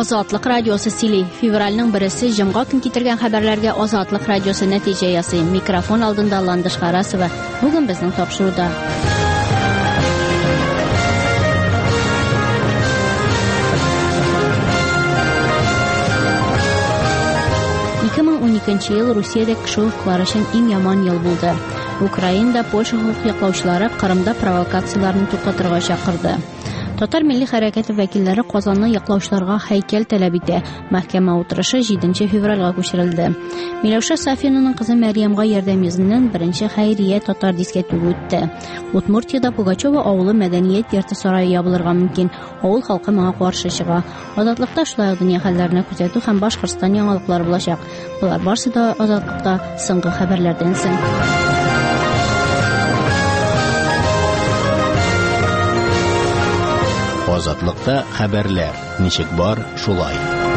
Ozodlik radiosi Sili fevralning 1-si jumga kun keltirgan xabarlarga Ozodlik radiosi natija yasayin. Mikrofon oldinda Landish Qarasova. Bugun bizning topshiruvda 2012 yil Rossiyada kishi huquqlari uchun eng yomon yil bo'ldi. Ukrainada Polsha huquq yoqlovchilari Qrimda provokatsiyalarni to'xtatishga chaqirdi. Tatar milliy harakati vakillari Qozonni yoqlovchilarga haykal talab etdi. Mahkama o'tirishi 7 fevralga ko'chirildi. Miloša Safinaning qizi Maryamga yordam yo'zidan birinchi xayriya Tatar disketi o'tdi. Udmurtiyada Pugachova ovuli madaniyat yurti saroyi yopilirga mumkin. Ovul xalqi menga qarshi chiqa. Ozodlikda shular dunyo xabarlarini kuzatuv ham Boshqirdiston yangiliklar bo'lacak. Bular borsida ozodlikda so'nggi xabarlardan so'ng. Ozodlikda xabarlar nechik bor shulay.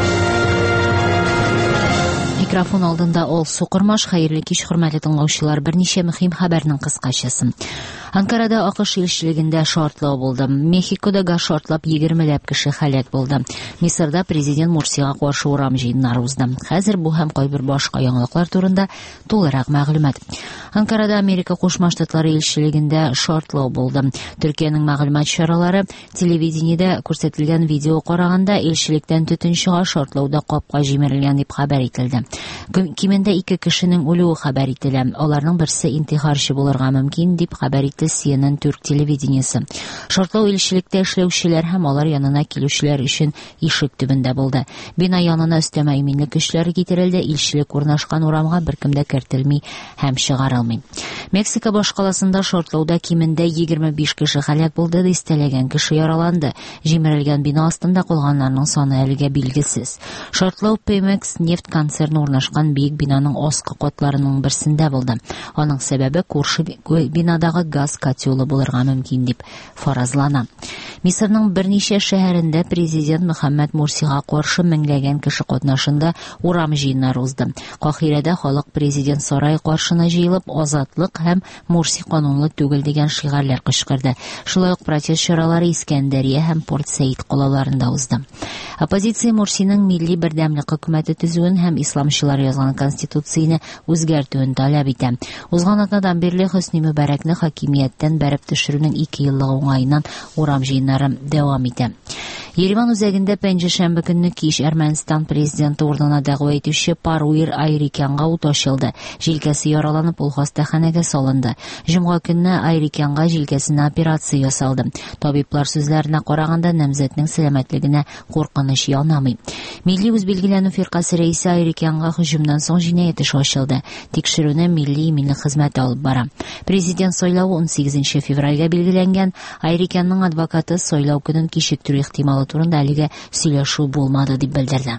Mikrofon oldinda ol So'qirmash, xayrli kech hurmatli tinglovchilar, bir necha muhim xabarning qisqachasi. Ankarada AQSh elchiligida shortlov bo'ldi. Mexikoda gaz shortlab 20 lab kishi halok bo'ldi. Misrda prezident Mursiga qarshi o'ram jiyinlari o'zdi. Hozir bu ham qo'y bir boshqa yangiliklar turida to'liq ma'lumot. Ankarada Amerika Qo'shma Shtatlari elchiligida shortlov bo'ldi. Turkiyaning ma'lumot choralari televideniyada ko'rsatilgan video qaraganda elchilikdan tutunchiga shortlovda qopqa jimirilgan deb xabar etildi. Kimenda 2 kishining o'ligi xabar etilgan. Ularning birisi intihorchi bo'lirga mumkin deb xabar etdi CNN Turk televideniyasi. Shortlov elchilikda ishlovchilar ham ular yonina keluvchilar uchun eshik tubida bo'ldi. Bino yonina ustama aminlik kuchlari keltirildi. Elchilik o'rnashgan o'ramga bir kimda kiritilmay ham chiqarilmay. Meksika boshqalasida shortlovda kimenda 25 kishi halok bo'ldi, istalgan kishi yaralandi. Jimirilgan bino ostida qolganlarning soni haliga belgisiz. Shortlov Pemex neft konserni o'rnashgan buyuk binoning ostki qatlarining birisida bo'ldi. Uning sababi qo'shni binodagi gaz kotyoli bo'lirga mumkin deb farazlanadi. Misrning bir necha shaharida prezident Muhammad Mursiga qarshi minglagan kishi qatnashында o'ram jiyinlari o'zdi. Qohirada xalq prezident saroyi qarshina jiyilib, ozodlik ham Mursi qonunli tugul degan shiorlar qishqirdi. Shunday protest choralari Iskandariya ham Port Said qalalarida o'zdi. Oppozitsiya Mursining milliy birdamlik hukumati tuzuvini ham islomchilar yozgan konstitutsiyani o'zgartirishni talab etdi. O'zg'anatdan beri Husni Mubarakni hokimiyatdan barib tushiruvning 2 yillik o'ng'ayidan o'ram jiyinlari davom etdi. Yerevan o'zagida panshanba kuni kech Armaniston prezidenti o'rnini da'vo etuvchi Parvir Ayrikanga o'tashildi. Jilkasi yaralanib, u xastaxonaga solindi. Juma kuni Ayrikanga jilkasini operatsiya yasaldi. Tabiblar so'zlariga qaraganda namzatning salomatligini qo'rqinish yonamay. Milliy o'zbelgilanuv firqasi raisi Ayrikanga hujumdan so'ng jinoyat ishi ochildi. Tekshiruvni milliy xizmat olib boradi. Prezident saylovi 18 fevralga belgilangan. Ayrikanning advokati saylov kunini kechiktirish ehtimoli turida haliga suylashuv bo'lmadi deb bildirdi.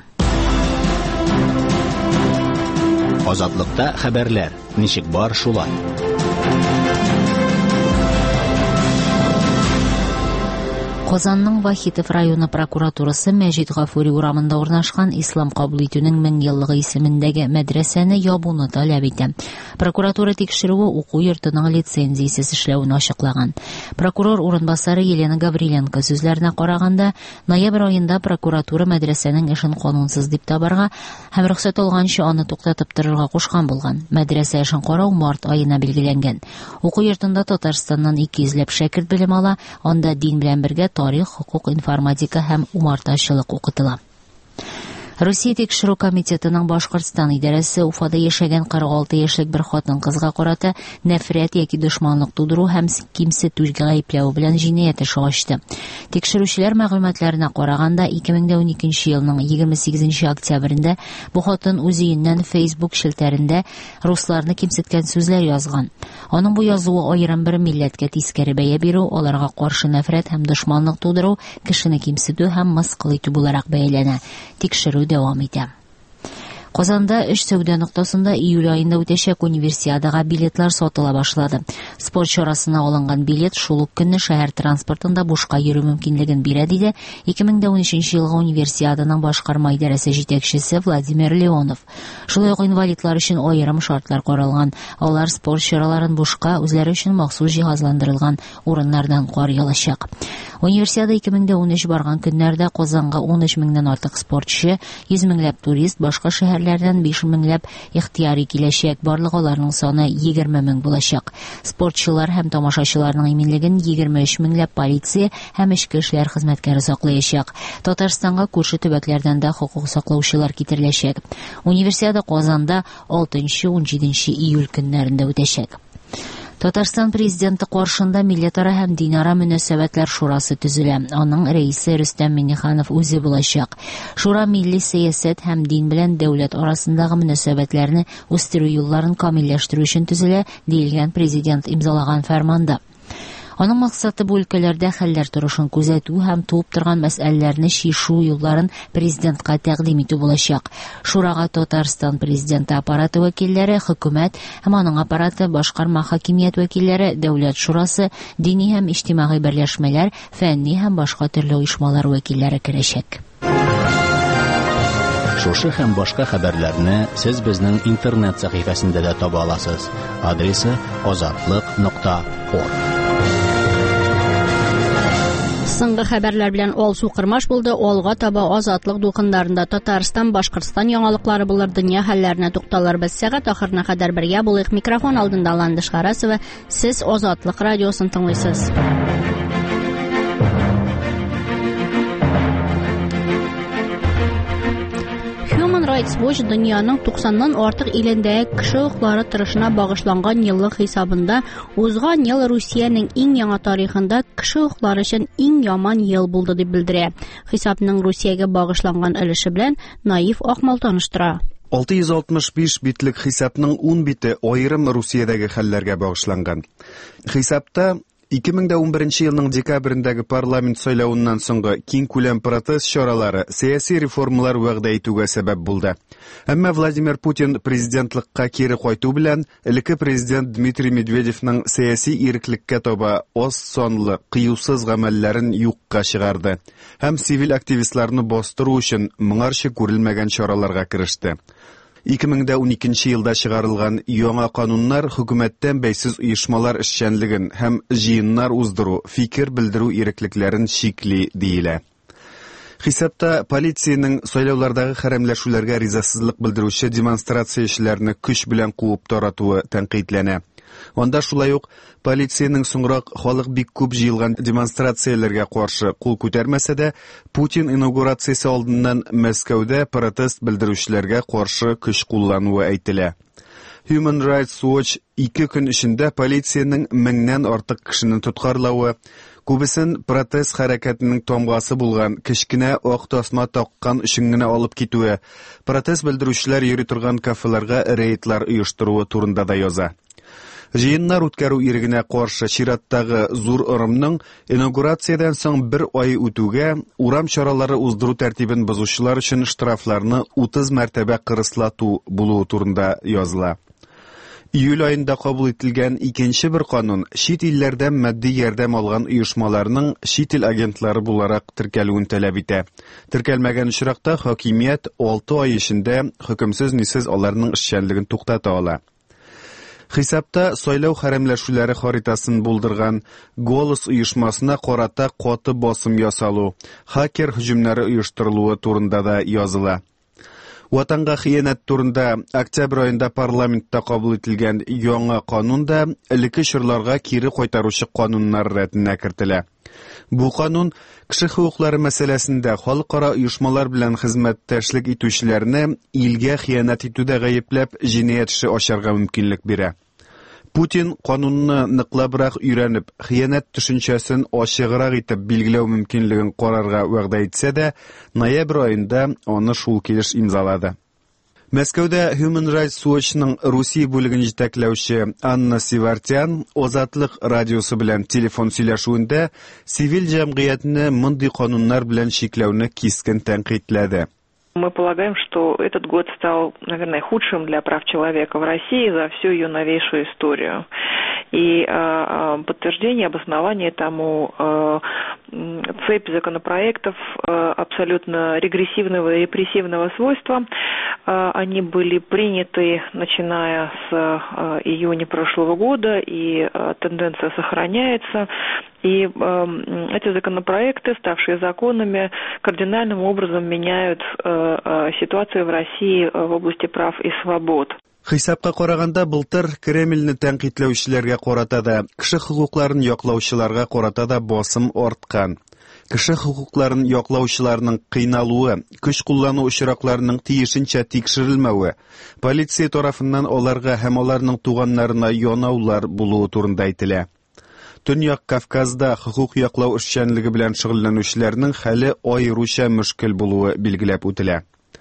Ozodlikda xabarlar nechik bor shulay. Qozonning Vahitov rayoni prokuraturasi Majid G'afuriy o'ramida o'rnashgan Islom qabul etuvning 1000 yilligi ismidagi madrasani yopishni talab etdi. Prokuratura tekshiruvi o'quv yurtining litsenziyasiz ishlovini ochiqlagan. Prokuror o'rinbosari Yelena Gavrilenko so'zlariga qaraganda, noyabr oyida prokuratura madrasaning ishini qonunsiz deb tabarga ham ruxsat olgancha uni to'xtatib turishga qo'shgan bo'lgan. Madrasa ishini qarov mart oyida belgilangan. O'quv yurtida Tataristondan 200 lab shagird bilim ola, onda din bilan birga tarix, huquq, informatika ham umartachilik o'qitiladi. Rossiya tekshiruv komitetining Boshqirdiston idorasi Ufada yashagan 46 yoshlik bir xotin-qizga qarata nafrat yoki dushmanlik tug'diruv ham kimsituvga ayblovi bilan jinoyat ishi ochdi. Tekshiruvchilar ma'lumotlariga qaraganda 2012 yilning 28 oktyabrida bu xotin o'zining Facebook shiltarida ruslarni kimsitgan so'zlar yozgan. Uning bu yozuvi ayrim bir millatga teskari baya beruv, ularga qarshi nafrat ham dushmanlik tug'diruv, kishini kimsituv ham misqil etib bo'laroq bayalanadi. Tekshiruv davom etdi. Казанда эш сәүдә ноктасында июль айында үтәчәк универсиадага билетлар сатыла башлады. Спорт чарасына алынган билет шул ук көнне шәһәр транспортында бушка йөрү мөмкинлеген бирә, диде 2013 елгы универсиаданың башкарма идарәсе җитәкчесе Владимир Леонов. Шулай ук инвалидлар өчен аерым шартлар каралган. Алар спорт чараларын бушка, үзләре өчен махсус җиһазландырылган урыннардан карый алачак. Универсиада 2013 барган көннәрдә Казанга 13 меңнән артык спортчы, 100 меңләп турист, башка шәһәрләрдән 5 меңләп ихтияри киләчәк. Барлык аларның саны 20 мең булачак. Спортчылар һәм тамашачыларның иминлеген 23 меңләп полиция һәм эчке эшләр хезмәткәре саклаячак. Татарстанга күрше төбәкләрдән дә хукук саклаучылар китереләчәк. Универсиада Казанда 6-17 июль көннәрендә үтәчәк. Татарстан президенты каршында милләтара һәм динара мөнәсәбәтләр шурасы төзелә. Аның рәисе Рөстәм Миңнеханов үзе булачак. Шура милли сәясәт һәм дин белән дәүләт арасындагы мөнәсәбәтләрне үстерү юлларын камилләштерү өчен төзелә, диелгән президент имзалаган фәрманда. Аның максаты бу өлкәләрдә хәлләр торышын күзәтү һәм туып торган мәсьәләләрне чишү юлларын президентка тәкъдим итү булачак. Шурага Татарстан президенты аппараты вәкилләре, хөкүмәт һәм аның аппараты, башкарма хакимият вәкилләре, дәүләт шурасы, дини һәм иҗтимагый берләшмәләр, фәнни һәм башка төрле оешмалар вәкилләре керәчәк. Шушы һәм башка хәбәрләрне сез безнең интернет сәхифәсендә дә таба аласыз. Адресы azatlык.org. Соңгы хәбәрләр белән Алсу Кырмаш булды. Алга таба Азатлык дулкыннарында Татарстан, Башкортстан яңалыклары булыр, дөнья хәлләренә тукталырбыз. Сәгать ахырына кадәр бергә булыйк. Микрофон алдында Ландыш Харасова. Сез Азатлык радиосын тыңлыйсыз. Rights Watch дөньяның 90-нан артык илендәге кеше хукуклары тырышына багышланган еллык хисабында узган ел Русиянең иң яңа тарихында кеше хукуклары өчен иң яман ел булды дип белдерә. Хисапның Русиягә багышланган өлеше белән Наив Акмал таныштыра. 665 битлек хисапның 10 бите аерым Русиядәге хәлләргә багышланган. Хисапта 2011 елның декабрендәге парламент сайлауыннан соңгы киң күләм протест чаралары сәяси реформалар вәгъдә итүгә сәбәп булды. Әмма Владимир Путин президентлыкка кире кайту белән элекке президент Дмитрий Медведевның сәяси иреклеккә таба аз санлы, кыюсыз гамәлләрен юкка чыгарды һәм цивил активистларны бастыру өчен моңарчы күрелмәгән чараларга киреште. 2012 елда чыгарылган яңа кануннар хөкүмәттән бәйсез оешмалар эшчәнлеген һәм җыеннар уздыру, фикер белдерү иреклекләрен чикли, диелә. Хисапта полициянең сайлаулардагы хәрәмләшүләргә ризасызлык белдерүче демонстрациячеләрне көч белән куып таратуы тәнкыйтьләнә. Анда шулай ук полициянең соңрак халык бик күп җыелган демонстрацияләргә каршы кул күтәрмәсә дә, Путин инаугурациясе алдыннан Мәскәүдә протест белдерүчеләргә каршы көч куллануы әйтелә. Human Rights Watch 2 көн эчендә полициянең 1000нән артык кешене тоткарлавы, күбесен протест хәрәкәтенең тамгасы булган кечкенә ак тасма таккан өчен генә алып китүе, протест белдерүчеләр йөри торган кафеларга рейдлар оештыруы турында да яза. Җыеннар үткәрү ирегенә каршы чираттагы зур ырымның инаугурациядән соң 1 ай үтүгә урам чаралары уздыру тәртибен бозучылар өчен штрафларны 30 мәртәбә кырыслату булуы турында языла. Июль айында кабул ителгән икенче бер канун чит илләрдән матди ярдәм алган оешмаларның чит ил агентлары буларак теркәлүен таләп итә. Теркәлмәгән очракта хакимият 6 ай эчендә хөкемсез-нисез аларның эшчәнлеген туктата ала. Хисапта сайлау хәрәмләшүләре харитасын булдырган Голос оешмасына карата каты басым ясалу, хакер һөҗүмнәре оештырылуы турында да языла. Ватанга хыянәт турында октябрь айында парламентта кабул ителгән яңа канунда элекке чорларга кире кайтаручы кануннар рәтенә кертелә. Бу канун кеше хукуклары мәсьәләсендә халыкара оешмалар белән хезмәттәшлек итүчеләрне илгә хыянәт итүдә гаепләп җинаять эше ачарга мөмкинлек бирә. Путин канунны ныклабрак өйрәнеп, хыянәт төшенчәсен ачыграк итеп билгеләү мөмкинлеген карарга вәгъдә итсә дә, ноябрь айында аны шул килеш имзалады. Мәскәүдә Human Rights Watch-ның Русия бүлеген җитәкләүче Анна Сивартян Азатлык радиосы белән телефон сөйләшүендә цивил җәмгыятьне мондый кануннар белән чикләүне кискен тәнкыйтьләде. Мы полагаем, что этот год стал, наверное, худшим для прав человека в России за всю ее новейшую историю. И подтверждение, обоснование тому цепь законопроектов абсолютно регрессивного и репрессивного свойства. Они были приняты, начиная с июня прошлого года, и тенденция сохраняется. И эти законопроекты, ставшие законами, кардинальным образом меняют ситуацию в России в области прав и свобод. Хисапка караганда былтыр Кремльне тәнкыйтьләүчеләргә карата да, кеше хукукларын яклаучыларга карата да басым арткан. Кеше хукукларын яклаучыларның кыйналуы, көч куллану очракларының тиешенчә тикшерелмәве, полиция тарафыннан аларга һәм аларның туганнарына янаулар булуы турында әйтелә. Төньяк Кавказда хукук яклау эшчәнлеге белән шөгыльләнүчеләрнең хәле аеруча мөшкел булуы билгеләп үтелә.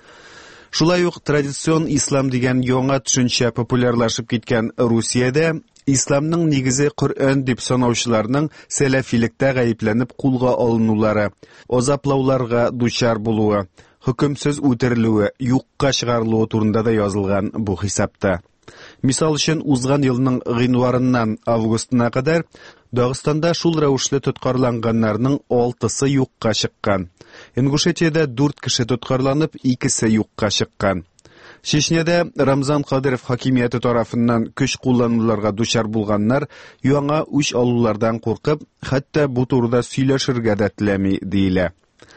Шулай ук традицион ислам дигән яңа төшенчә популярлашып киткән Русиядә исламның нигезе Коръән дип санаучыларның сәләфилектә гаепләнеп кулга алынулары, азаплауларга дучар булуы, хөкемсез үтерелүе, юкка чыгарылуы турында да язылган бу хисапта. Мисал өчен, узган елның гыйнварыннан августына кадәр Дагыстанда шул рәвешле тоткарланганнарның 6-сы юкка чыккан. Ингушетиядә 4 кеше тоткарланып, 2-се юкка чыккан. Чечняда Рамзан Кадыров хакимияте тарафыннан көч куллануларга дучар булганнар яңа үч алулардан куркып, хәтта бу турыда сөйләшергә дә теләми диелә.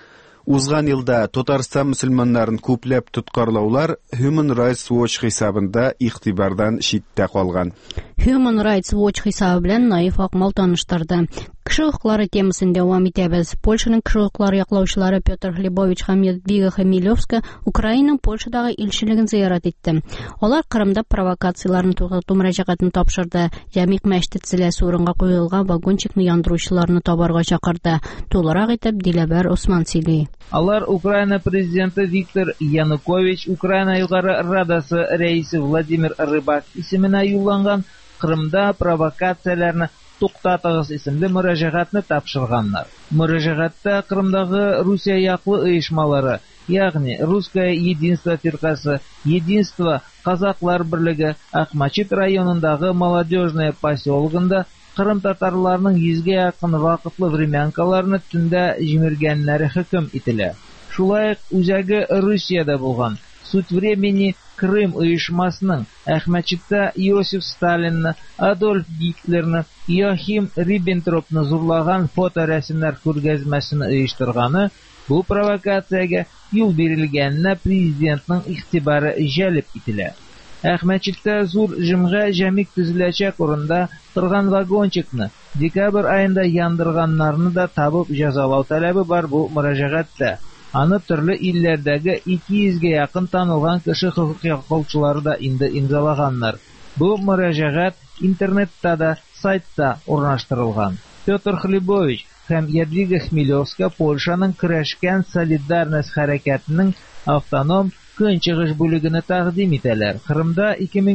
Узган елда Татарстан мөселманнарын күпләп тоткарлаулар Human Rights Watch хисабында игътибардан читтә калган. Human Rights Watch хисабы белән Наиф Акмал таныштырды. Кеше хукуклары темасын дәвам итәбез. Польшаның кеше хукуклары яклаучылары Петр Хлебович һәм Ядвига Хмелевская Украинаның Польшадагы илчелеген зыярат итте. Алар Кырымда провокацияларны туктату мөрәҗәгатен тапшырды. Җәмигъ мәчете төзеләсе урынга куелган вагончикны яндыручыларны табарга чакырды. Тулырак итеп Диләбәр Усман сөйли. Алар Украина президенты Виктор Янукович, Украина югары радасы рәисе Владимир Рыбак исеменә юлланган Кырымда провокацияләрне туктатыгыз исемле мөрәҗәгатьне тапшырганнар. Мөрәҗәгатьтә Кырымдагы Русия яклы оешмалары, ягъни Русское единство фиркасы, Единство казаклар берлеге Акмачит районындагы молодежное поселогында Кырым татарларының 100-гә якын вакытлы времянкаларны төндә җимергәннәре хөкем ителә. Шулай ук үзәге Русиядә булган Суд времени Крым оешмасының Әхмәтчиктә Иосиф Сталинны, Адольф Гитлерны, Йохим Риббентропны зурлаган фоторәсемнәр күргәзмәсен оештырганы бу провокациягә юл бирелгәненә президентның игътибары җәлеп ителә. Әхмәтчиктә зур җәмигъ төзеләчәк урында торган вагончикны декабрь айында яндырганнарны да табып җәзалау таләбе бар бу мөрәҗәгатьтә. Аны төрле илләрдәге 200-гә якын танылган кеше хукук яклаучылары да инде имзалаганнар. Бу мөрәҗәгать интернетта да, сайтта урнаштырылган. Петр Хлебович һәм Ядвига Хмелевская Польшаның көрәшкән солидарность хәрәкәтенең автоном көнчыгыш бүлегенә тәкъдим итәләр. Кырымда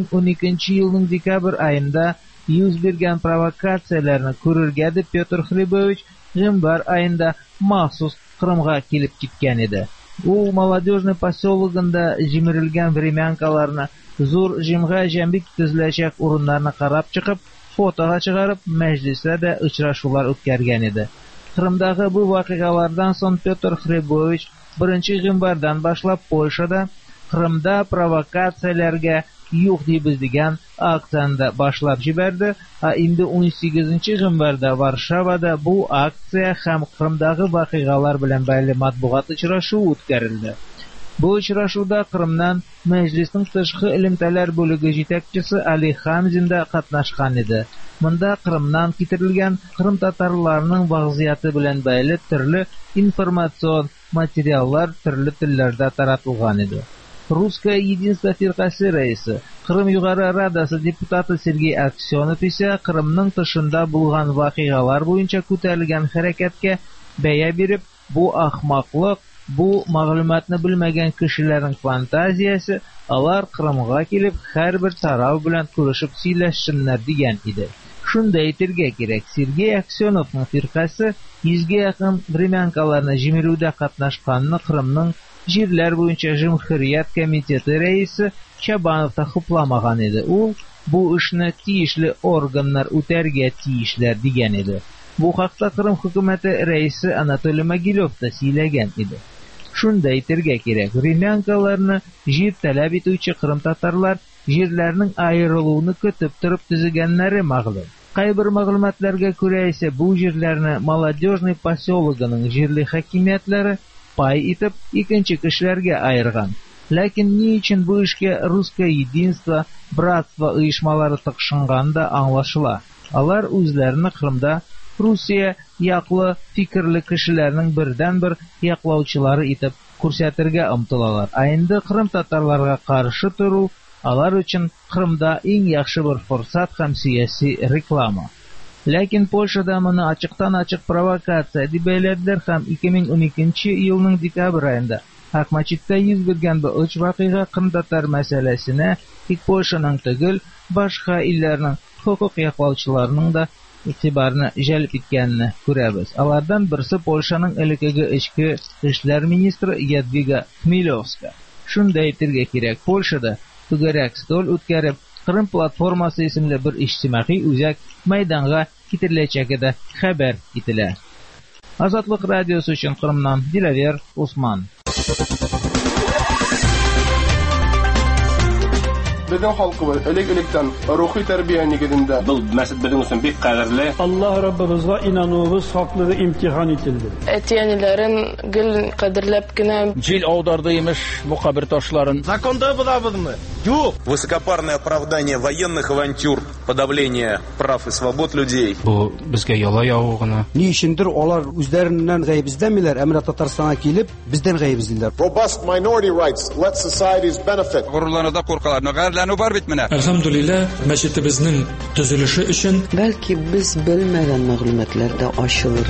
2012 елның декабрь айында йөз биргән провокацияләрне күрергә дип Петр Хлебович январь айында махсус Кырымга килеп киткән иде. Ул молодежный поселогында җимерелгән времянкаларны, зур җәмигъ төзеләчәк урыннарны карап чыгып, фотога чыгарып, мәҗлестә дә очрашулар үткәргән иде. Кырымдагы бу вакыйгалардан соң Петр Хлебович 1 январьдан башлап Польшада Кырымда провокацияләргә юк дибез дигән акцияны башлап җибәрде, инде 18 январьда Варшавада бу акция һәм Кырымдагы вакыйгалар белән бәйле матбугат очрашуы үткәрелде. Бу очрашуда Кырымнан мәҗлеснең тышкы элемтәләр бүлеге җитәкчесе Али Хамзин да катнашкан иде. Монда Кырымнан китерелгән Кырым татарларының вазгыяты белән бәйле төрле информацион материаллар төрле телләрдә таратылган иде. Русское единство фиркасы рәисе, Кырым югары радасы депутаты Сергей Аксенов исә Кырымның тышында булган вакыйгалар буенча күтәрелгән хәрәкәткә бәя биреп, бу ахмаклык, бу мәгълүматны белмәгән кешеләрнең фантазиясе, алар Кырымга килеп һәрбер тарау белән күрешеп сөйләшсеннәр дигән иде. Шунда әйтергә кирәк, Сергей Аксеновның фиркасы 100-гә якын времянкаларны җимерүдә катнашканны Кырымның Җирләр буенча Җәмгыять комитеты рәисе Чабанов та хупламаган иде. Ул бу эшне тиешле органнар үтәргә тиешләр дигән иде. Бу хакта Кырым хөкүмәте рәисе Анатолий Могилев та сөйләгән иде. Шунда әйтергә кирәк, римлянкаларны җир таләп итүче кырым татарлар җирләрнең аерылуын көтеп торып төзегәннәре мәгълүм. Кайбер мәгълүматларга күрә исә бу җирләрне Молодежный поселогының җирле хакимиятләре пай итеп икенче кешеләргә аерган. Ләкин ни өчен бу эшкә Русское единство, братство оешмалары тыкшынган да аңлашыла. Алар үзләрне Кырымда Русия яклы фикерле кешеләрнең бердән-бер яклаучылары итеп күрсәтергә омтылалар. Инде Кырым татарларга каршы туру алар өчен Кырымда иң яхшы бер форсат һәм сияси реклама. Ләкин Польшада моны ачыктан-ачык провокация дип бәяләделәр һәм 2012 елның декабрь аенда Акмачиттә йөз бергән бу үч вакыйга Кырым татар мәсьәләсенә тик Польшаның түгел, башка илләрнең хукук яклаучыларының да игътибарны җәлеп иткәнне күрәбез. Алардан берсе Польшаның элеккеге эчке эшләр министры Ядвига Хмелевска. Шунда әйтергә кирәк, Польшада түгәрәк стол үткәреп, Кырым платформасы исемле бер иҗтимагый үзәк мәйданга китереләчәге дә хәбәр ителә. Азатлык радиосы өчен Кырымнан Дилавер Усман. Безнең халкыбыз элек-электән рухи тәрбия нигезендә. Бұл мәсәл безнең өчен бик кадерле. Аллаһ Раббыбызга инануыбыз хаклыгы имтихан ителде. Әтиәниләрен гел кадерләп кенә Җил аударды имеш бу кабер ташларын. Законда булабызмы? Юк. Высокопарное оправдание военных авантюр, подавление прав и свобод людей. Бу безгә яла яву гына. Ни өчендер алар үзләреннән гаеп эзләмиләр, әмма Татарстанга килеп, бездән гаеп эзлиләр. Robust minority rights let societies benefit. Горурларда куркалар, нәгәрләнү бар бит менә. Әлхәмдүлилләh, мәчетебезнең төзелеше өчен бәлки без белмәгән мәгълүматлар да ачылыр.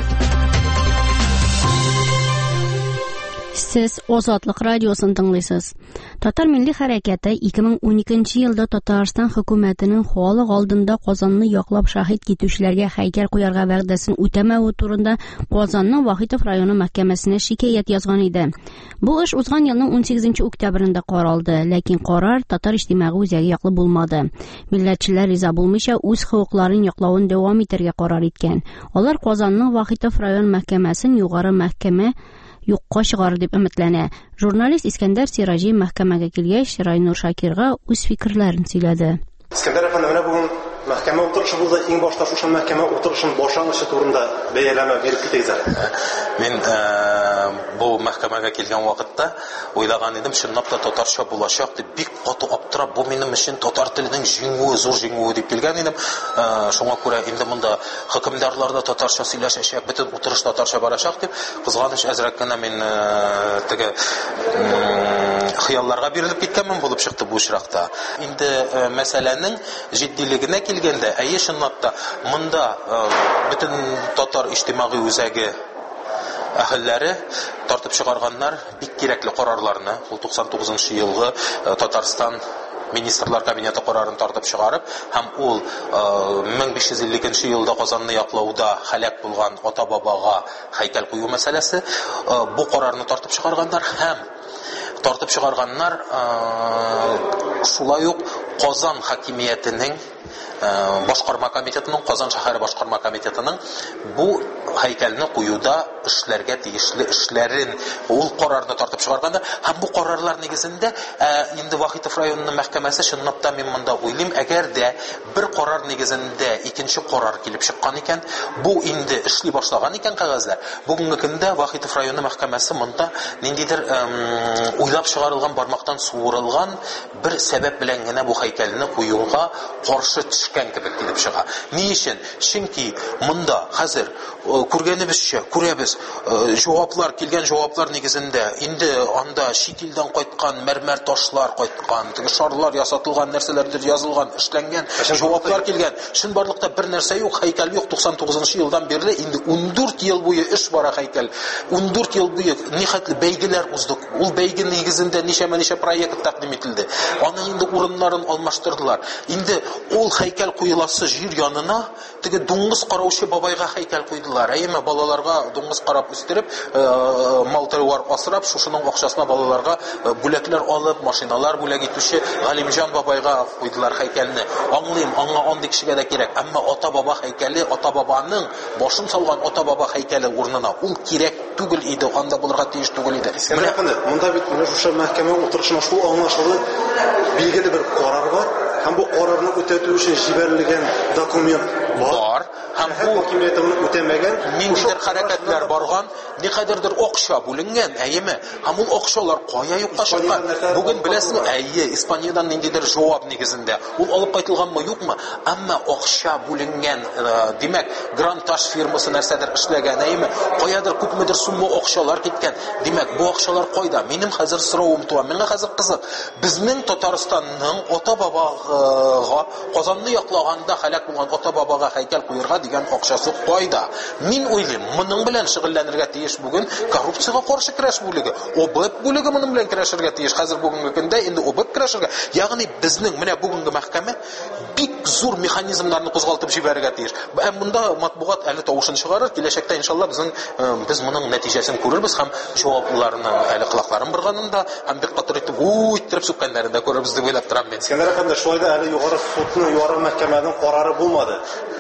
Сез Азатлык радиосын тыңлыйсыз. Татар милли хәрәкәте 2012 елда Татарстан хөкүмәтенең халык алдында Казанны яклап шаһит китүчеләргә һәйкәл куярга вәгъдәсен үтәмәү турында Казанның Вахитов районы мәхкәмәсенә шикаят язган иде. Бу эш узган елның 18 октябрендә каралды, ләкин карар татар иҗтимагый үзәге яклы булмады. Милләтчеләр риза булмыйча үз хукукларын яклавын дәвам итәргә карар иткән. Алар Казанның Вахитов район мәхкәмәсен югары мәхкәмә юкка чыгар дип өметләнә. Журналист Искәндәр Сиражи мәхкәмәгә килгәч, Райнур Шакирга үз фикерләрен сөйләде. Искәндәр әфәнде, менә бүген мәхкәмә утырышы булды. Иң башта шушы мәхкәмә утырышын башлангычы турында бәяләмә биреп китегез. Мин бу мәхкәмәгә килгән вакытта уйлаган идем, чынлап та татарча булачак дип бик каты аптырап, бу минем өчен татар теленең җиңүе, зур җиңүе дип килгән идем. Шуңа күрә инде монда хөкемдарлар да татарча сөйләшәчәк, бөтен утырыш татарча барачак дип, кызганыч әзрәк кенә мин теге хыялларга бирелеп киткәнмен булып чыкты бу очракта. Инде мәсьәләнең җитдилегенә килгәндә, әйе чынлап та монда бөтен татар иҗтимагый үзәге әһелләре тартып чыгарганнар бик кирәкле карарларны. Ул 99 елгы Татарстан министрлар кабинеты карарын тартып чыгарып, һәм ул 1552 елда Казанны яклауда һәлак булган ата-бабага һәйкәл кую мәсьәләсе, бу карарны тартып чыгарганнар һәм тартып чыгарганнар шулай ук Казан хакимиятенең башкарма комитетының, Казан шәһәре башкарма комитетының бу һәйкәлне куюда эшләргә тиешле эшләрен ул карарны тартып чыгарганда, һәм бу карарлар нигезендә инде Вахитов районының мәхкәмәсе чынлап та мин монда уйлыйм, әгәр дә бер карар нигезендә икенче карар килеп чыккан икән, бу инде эшли башлаган икән кагазлар. Бүгенге көндә Вахитов районы мәхкәмәсе монда ниндидер уйлап чыгарылган, бармактан суырылган бер сәбәп белән генә бу һәйкәлне куюга каршы төшкән кебек килеп чыга. Ни өчен? Чөнки монда хәзер күргәнебезчә, күрәбез, җаваплар килгән җаваплар нигезендә инде анда чит илдән кайткан мәрмәр ташлар кайткан, шарлар ясатылган, нәрсәләрдер язылган, эшләнгән җаваплар килгән. Чынбарлыкта бер нәрсә юк, һәйкәл юк. 99 елдан бирле инде 14 ел буе эш бара һәйкәл. 14 ел буе нихәтле бәйгеләр уздык. Ул бәйге нигезендә ничә проект тәкъдим ителде. Аның инде урыннарын алмаштырдылар. Инде ул һәйкәл һәйкәл куеласы җир янына теге дуңгыз караучы бабайга һәйкәл куйдылар. Әйме балаларга дуңгыз карап үстереп, малтыруар асрап, шушының акчасына балаларга бүләкләр алып, машиналар бүләк итүче Галимҗан бабайга куйдылар һәйкәлне. Аңлыйм, аңа андый кешегә дә кирәк. Әмма ата-баба һәйкәле, ата-бабаның башын салган ата-баба һәйкәле урынына ул кирәк түгел иде, анда булырга тиеш түгел иде. Монда бит менә шушы мәхкәмә утырышына шул аңлашылды. Билгеле бер карар бар. Һәм бу карарны үтәтү өчен җибәрелгән документ бар. Һәм бу хакимиятен үтәмәгән ниндидер хәрәкәтләр барган, никадәрдер акча бүленгән, әйеме? Һәм ул акчалар кая юкка чыккан? Бүген беләсезме, әйе, Испаниядән ниндидер җавап нигезендә. Ул алып кайтылганмы, юкмы? Әмма акча бүленгән, димәк, Гранташ фирмасы нәрсәдер эшләгән, әйеме? Каядыр күпмедер сумма акчалар киткән. Димәк, бу акчалар кайда? Минем хәзер соравым туа. Миңа хәзер кызык. Безнең Татарстанның ата-бабага Казанны яклаганда һәлак булган ата-бабага һәйкәл куярга дигән акчасы кайда? Мин уйлыйм, моның белән шөгыльләнергә тиеш бүген коррупциягә каршы көрәш бүлеге. ОБЭП бүлеге моның белән көрәшергә тиеш. Хәзер бүгенге көндә инде ОБЭП көрәшергә. Ягъни безнең менә бүгенге мәхкәмә бик зур механизмнарны кузгалтып җибәрергә тиеш. Монда матбугат әле тавышын чыгарыр, киләчәктә иншалла без моның нәтиҗәсен күрербез һәм җаваплыларның әле кылакларын биргәнендә һәм бик катыр итеп иттереп сүккәннәрен дә күрербез дип уйлап торам мен. Әкәндә шулайда әле югары судның, югары мәхкәмәнең карары булмады.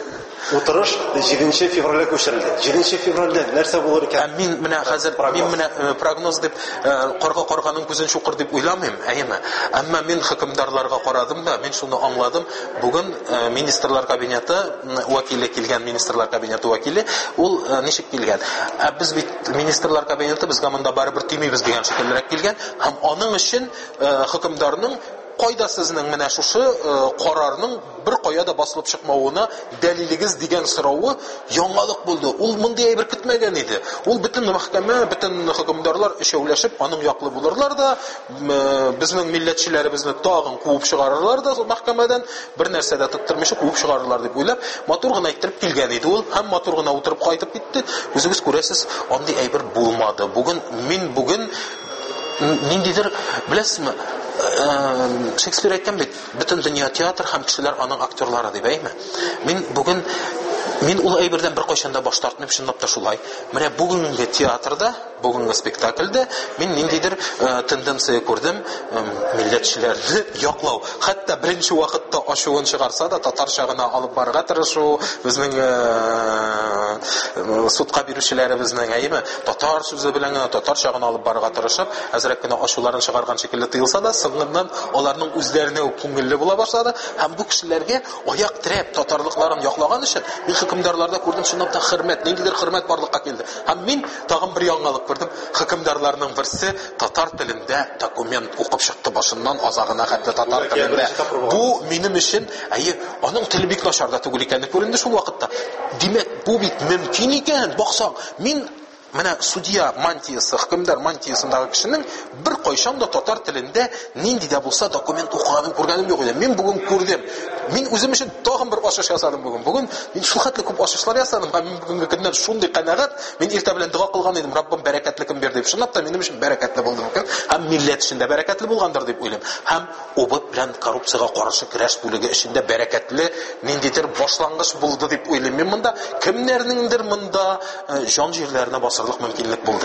Утырыш 7 февральгә күчерелде. 7 февральдә нәрсә булыр икән? Мин менә хәзер прогноз дип карга-карганың күзен шукыр дип уйламыйм, әйеме? Әмма мин хөкемдарларга карадым да, мин шуны аңладым. Бүген министрлар кабинеты вәкиле килгән, министрлар кабинеты вәкиле, ул ничек килгән? Без бит министрлар кабинеты безгә монда барыбер тимибез дигән шикеллерәк килгән һәм аның өчен хөкемдарның кайда сезнең менә шушы карарның бер кая да басылып чыкмавына дәлилегез дигән соравы яңалык булды. Ул мондый әйбер көтмәгән иде. Ул бөтен мәхкәмә, бөтен хөкемдарлар эшәүләшеп аның яклы булырлар да, безнең милләтчеләребезне тагын куып чыгарырлар да мәхкәмәдән, бер нәрсә дә тоттырмыйча куып чыгарырлар дип уйлап, матур гына әйтеп килгән иде ул, һәм матур гына утырып кайтып китте. Үзегез күрәсез, андый әйбер булмады. Бүген ниндидер, беләсезме, Шекспир әйткән бит, бөтен дөнья театр һәм кешеләр аның актерлары дип әйме. Мин ул әйбердән бер кайчан да баш тартмыйм, чынлап та шулай. Менә бүгенге театрда, бүгенге спектакльдә мин ниндидер тенденция күрдем, милләтчеләрне яклау. Хәтта беренче вакытта ачуын чыгарса да татарча гына алып барырга тырышу, безнең судка бирүчеләребезнең әйме, татар сүзе белән генә татарча гына алып барырга тырышып, әзрәк кенә ачуларын чыгарган шикелле тыелса да, соңыннан аларның үзләренә күңелле була башлады һәм бу кешеләргә аяк терәп татарлыкларын яклаган өчен мин хөкемдарларда күрдем, шундый хөрмәт, ниндидер хөрмәт барлыкка килде. Һәм мин тагын бер яңалык күрдем. Хөкемдарларның берсе татар телендә документ укып чыкты башыннан азагына хәтле татар телендә. Бу минем өчен, аның теле бик начар да түгел икәнне күренде шул вакытта. Димәк, бу бит мөмкин икән. Баксаң, мин менә судья мантиясы, хөкемдар мантиясындагы кешенең бер кайчан да татар телендә нинди дә булса документ укыганын күргәнем юк иде. Мин бүген күрдем. Мин үзем өчен тагын бер ачыш ясадым бүген. Бүген мин шул хәтле күп ачышлар ясадым. Мин бүгенге көндән шундый канәгать, мин иртә белән дуга кылган идем, Раббым бәрәкәтлекен бир дип. Шунлап та минем өчен бәрәкәтле булды бүген. Һәм милләт өчен дә бәрәкәтле булгандыр дип уйлыйм. Һәм ОБЭП белән коррупциягә каршы көрәш бүлеге өчен дә бәрәкәтле ниндидер башлангыч булды дип уйлыйм. Мин монда кемнәрнеңдер монда җан җирләренә басырлык мөмкинлек булды.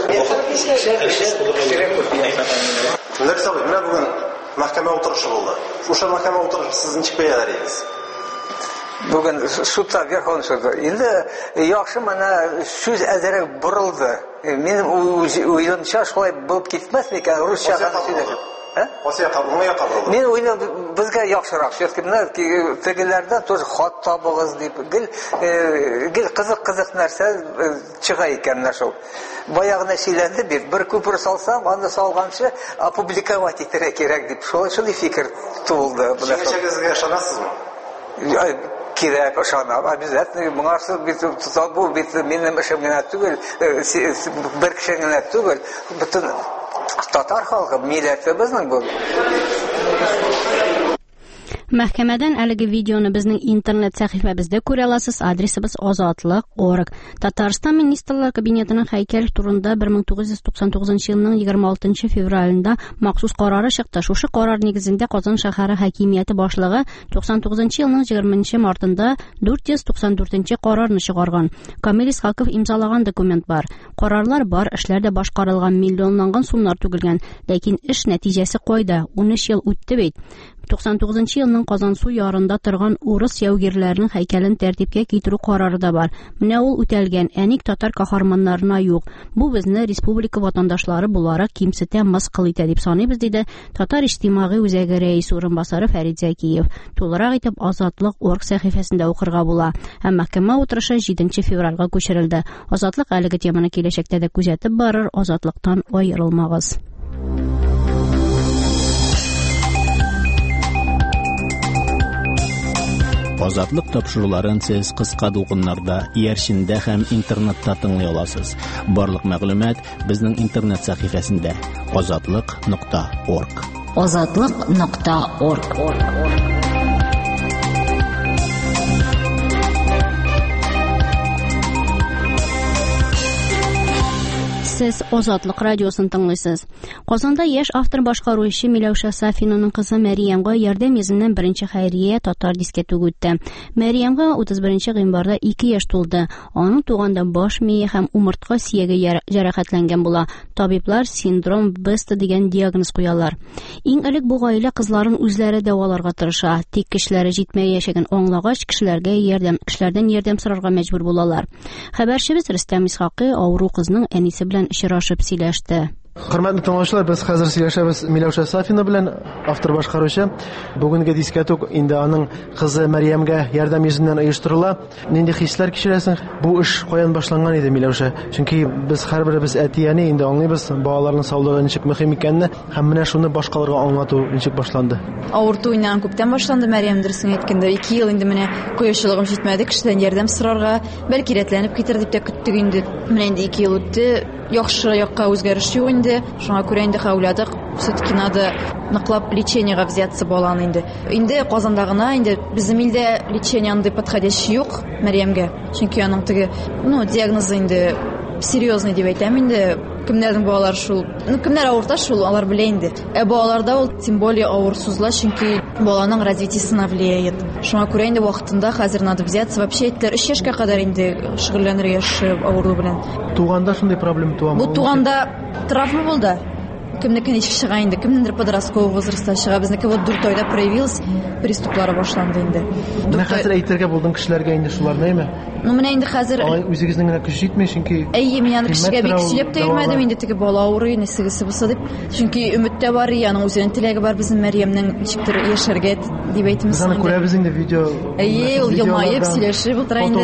Нәрсә булды? Менә бүген мәхкәмә утырышы булды. Шушы мәхкәмә утырышы сез ничек бәяләйсез? Бүген судта, Верховный суда. Инде яхшы менә сүз әзерәк борылды. Минем уйлымча шулай булып китмәс микән русча гына сөйләшеп. Мен уйлыйм, безгә яхшырак. Все-таки тегеләрдән тоже хат табыгыз дип, гел кызык нәрсә чыга икән шул. Баягына сөйләнде бит, бер күпер салсам, аны салганчы опубликовать итәргә кирәк дип, шулай фикер тулды. Чәгезгә ышанасызмы? Кирәк, ышанам, обязательно. Моңарсы бу бит минем эшем генә түгел, бер кеше генә түгел, бөтен татар халкы, милләте безнең бу. Мәхкәмәдән әлеге видеоны безнең интернет сәхифәбездә күрә аласыз. Адресыбыз azatlıq.org. Татарстан Министрлар Кабинетының һәйкәл турында 1999 елның 26 февралендә махсус карары чыкты. Шушы карар нигезендә Казан шәһәре хакимияте башлыгы 99 елның 20 мартында 494 карарны чыгарган. Камил Исхаков имзалаган документ бар. Карарлар бар, эшләр дә башкарылган, миллионланган сумнар түгелгән. Ләкин эш нәтиҗәсе кайда? 13 ел үтте бит. 99 елның Казан су ярында торган урыс яугирләренең һәйкәлен тәртипкә китерү карары да бар. Менә ул үтәлгән, әник татар каһарманнарына юк. Бу безне республика ватандашлары буларак кимсетә, мыскыл итә дип саныйбыз, диде Татар иҗтимагый үзәге рәисе урынбасары Фәрит Зәкиев. Тулырак итеп Азатлык.org сәхифәсендә укырга була. Һәм мәхкәмә утырышы 7 февральгә күчерелде. Азатлык әлеге теманы киләчәктә дә күзәтеп барыр. Азатлыктан аерылмагыз. Азатлык тапшыруларын сез кыска дулкыннарда, иярчендә һәм интернетта тыңлый аласыз. Барлык мәгълүмат безнең интернет сәхифәсендә azatlıq.org. azatlıq.org. Сез Азатлык радиосын тыңлыйсыз. Казанда яшь автор башкаруучы Миләүшә Сафинаның кызы Мәриямга ярдәм йөзеннән беренче хәйрия татар дискәтү үтте. Мәриямга 31 гыйнварда 2 яшь тулды. Аның туганда баш мие һәм умыртка сөяге җәрәхәтләнгән була. Табиблар синдром Беста дигән диагноз куялар. Иң элек бу гаилә кызларын үзләре дәваларга тырыша. Тик кешеләре җитмәй яшәгән аңлагач кешеләрдән ярдәм сорарга мәҗбүр булалар. Хәбәрчебез Рөстәм Исхакый авыру кызның әнисе белән очрашып сөйләште. Хөрмәтле тыңлаучылар, без хәзер сөйләшәбез Миләүшә Сафина белән, автор башкаручы. Бүгенге дискәтү инде аның кызы Мәриямгә ярдәм йөзеннән оештырыла. Нинди хисләр кичерәсең? Бу эш каян башланган иде, Миләүшә? Чөнки без һәрберебез әтияне инде аңлыйбыз, балаларның саулыгы ничек мөһим икәнне, һәм менә шуны башкаларга аңлату ничек башланды? Авырту иннән күптән башланды, Мәриям дөресен әйткәндә. 2 ел инде менә куючылыгым җитмәде, кешедән ярдәм сорарга, бәлки рәтләнеп китер дип тә көттек инде. Менә инде 2 ел үтте, яхшы якка үзгәреш юк инде. Шуңа күрә инде хәүләдек, все-таки надо ныклап лечениегә взяться баланы инде. Инде Казанда гына инде безнең илдә лечение андый подходящий юк Мәриямгә. Чөнки аның теге, диагнозы инде серьезный дип әйтәм инде. Кемнәрнең балалар шул, кемнәр авырта шул, алар белә инде. Балаларда ул тем более авыр сузыла, чөнки баланың развитиесына влияет. Шуңа күрә инде вакытында хәзер надо взяться. Вообще әйтләр 3 яшькә кадәр инде шөгыльләнергә авыру белән. Туганда шундый проблема туа. Бу туганда травма булды. Кемнекен ничек чыга инде, кемнеңдер подростковый возрастта чыга. Безнеке вот 4 айда проявилась, приступлары башланды инде. Менә хәзер әйтергә булдың кешеләргә инде шулар нәйме? Менә инде хәзер үзегезнең генә көч җитмәй, чөнки мин аны кешегә бик сөйләп тә йөрмәдем инде, теге бала авырый, нисегесе булса дип. Чөнки өметтә бар, аның үзенең теләге бар, безнең Мәриямнең ничектер яшәргә дип әйтәмез. Аны күрәбез инде видео. Ул елмаеп сөйләшеп утыра инде.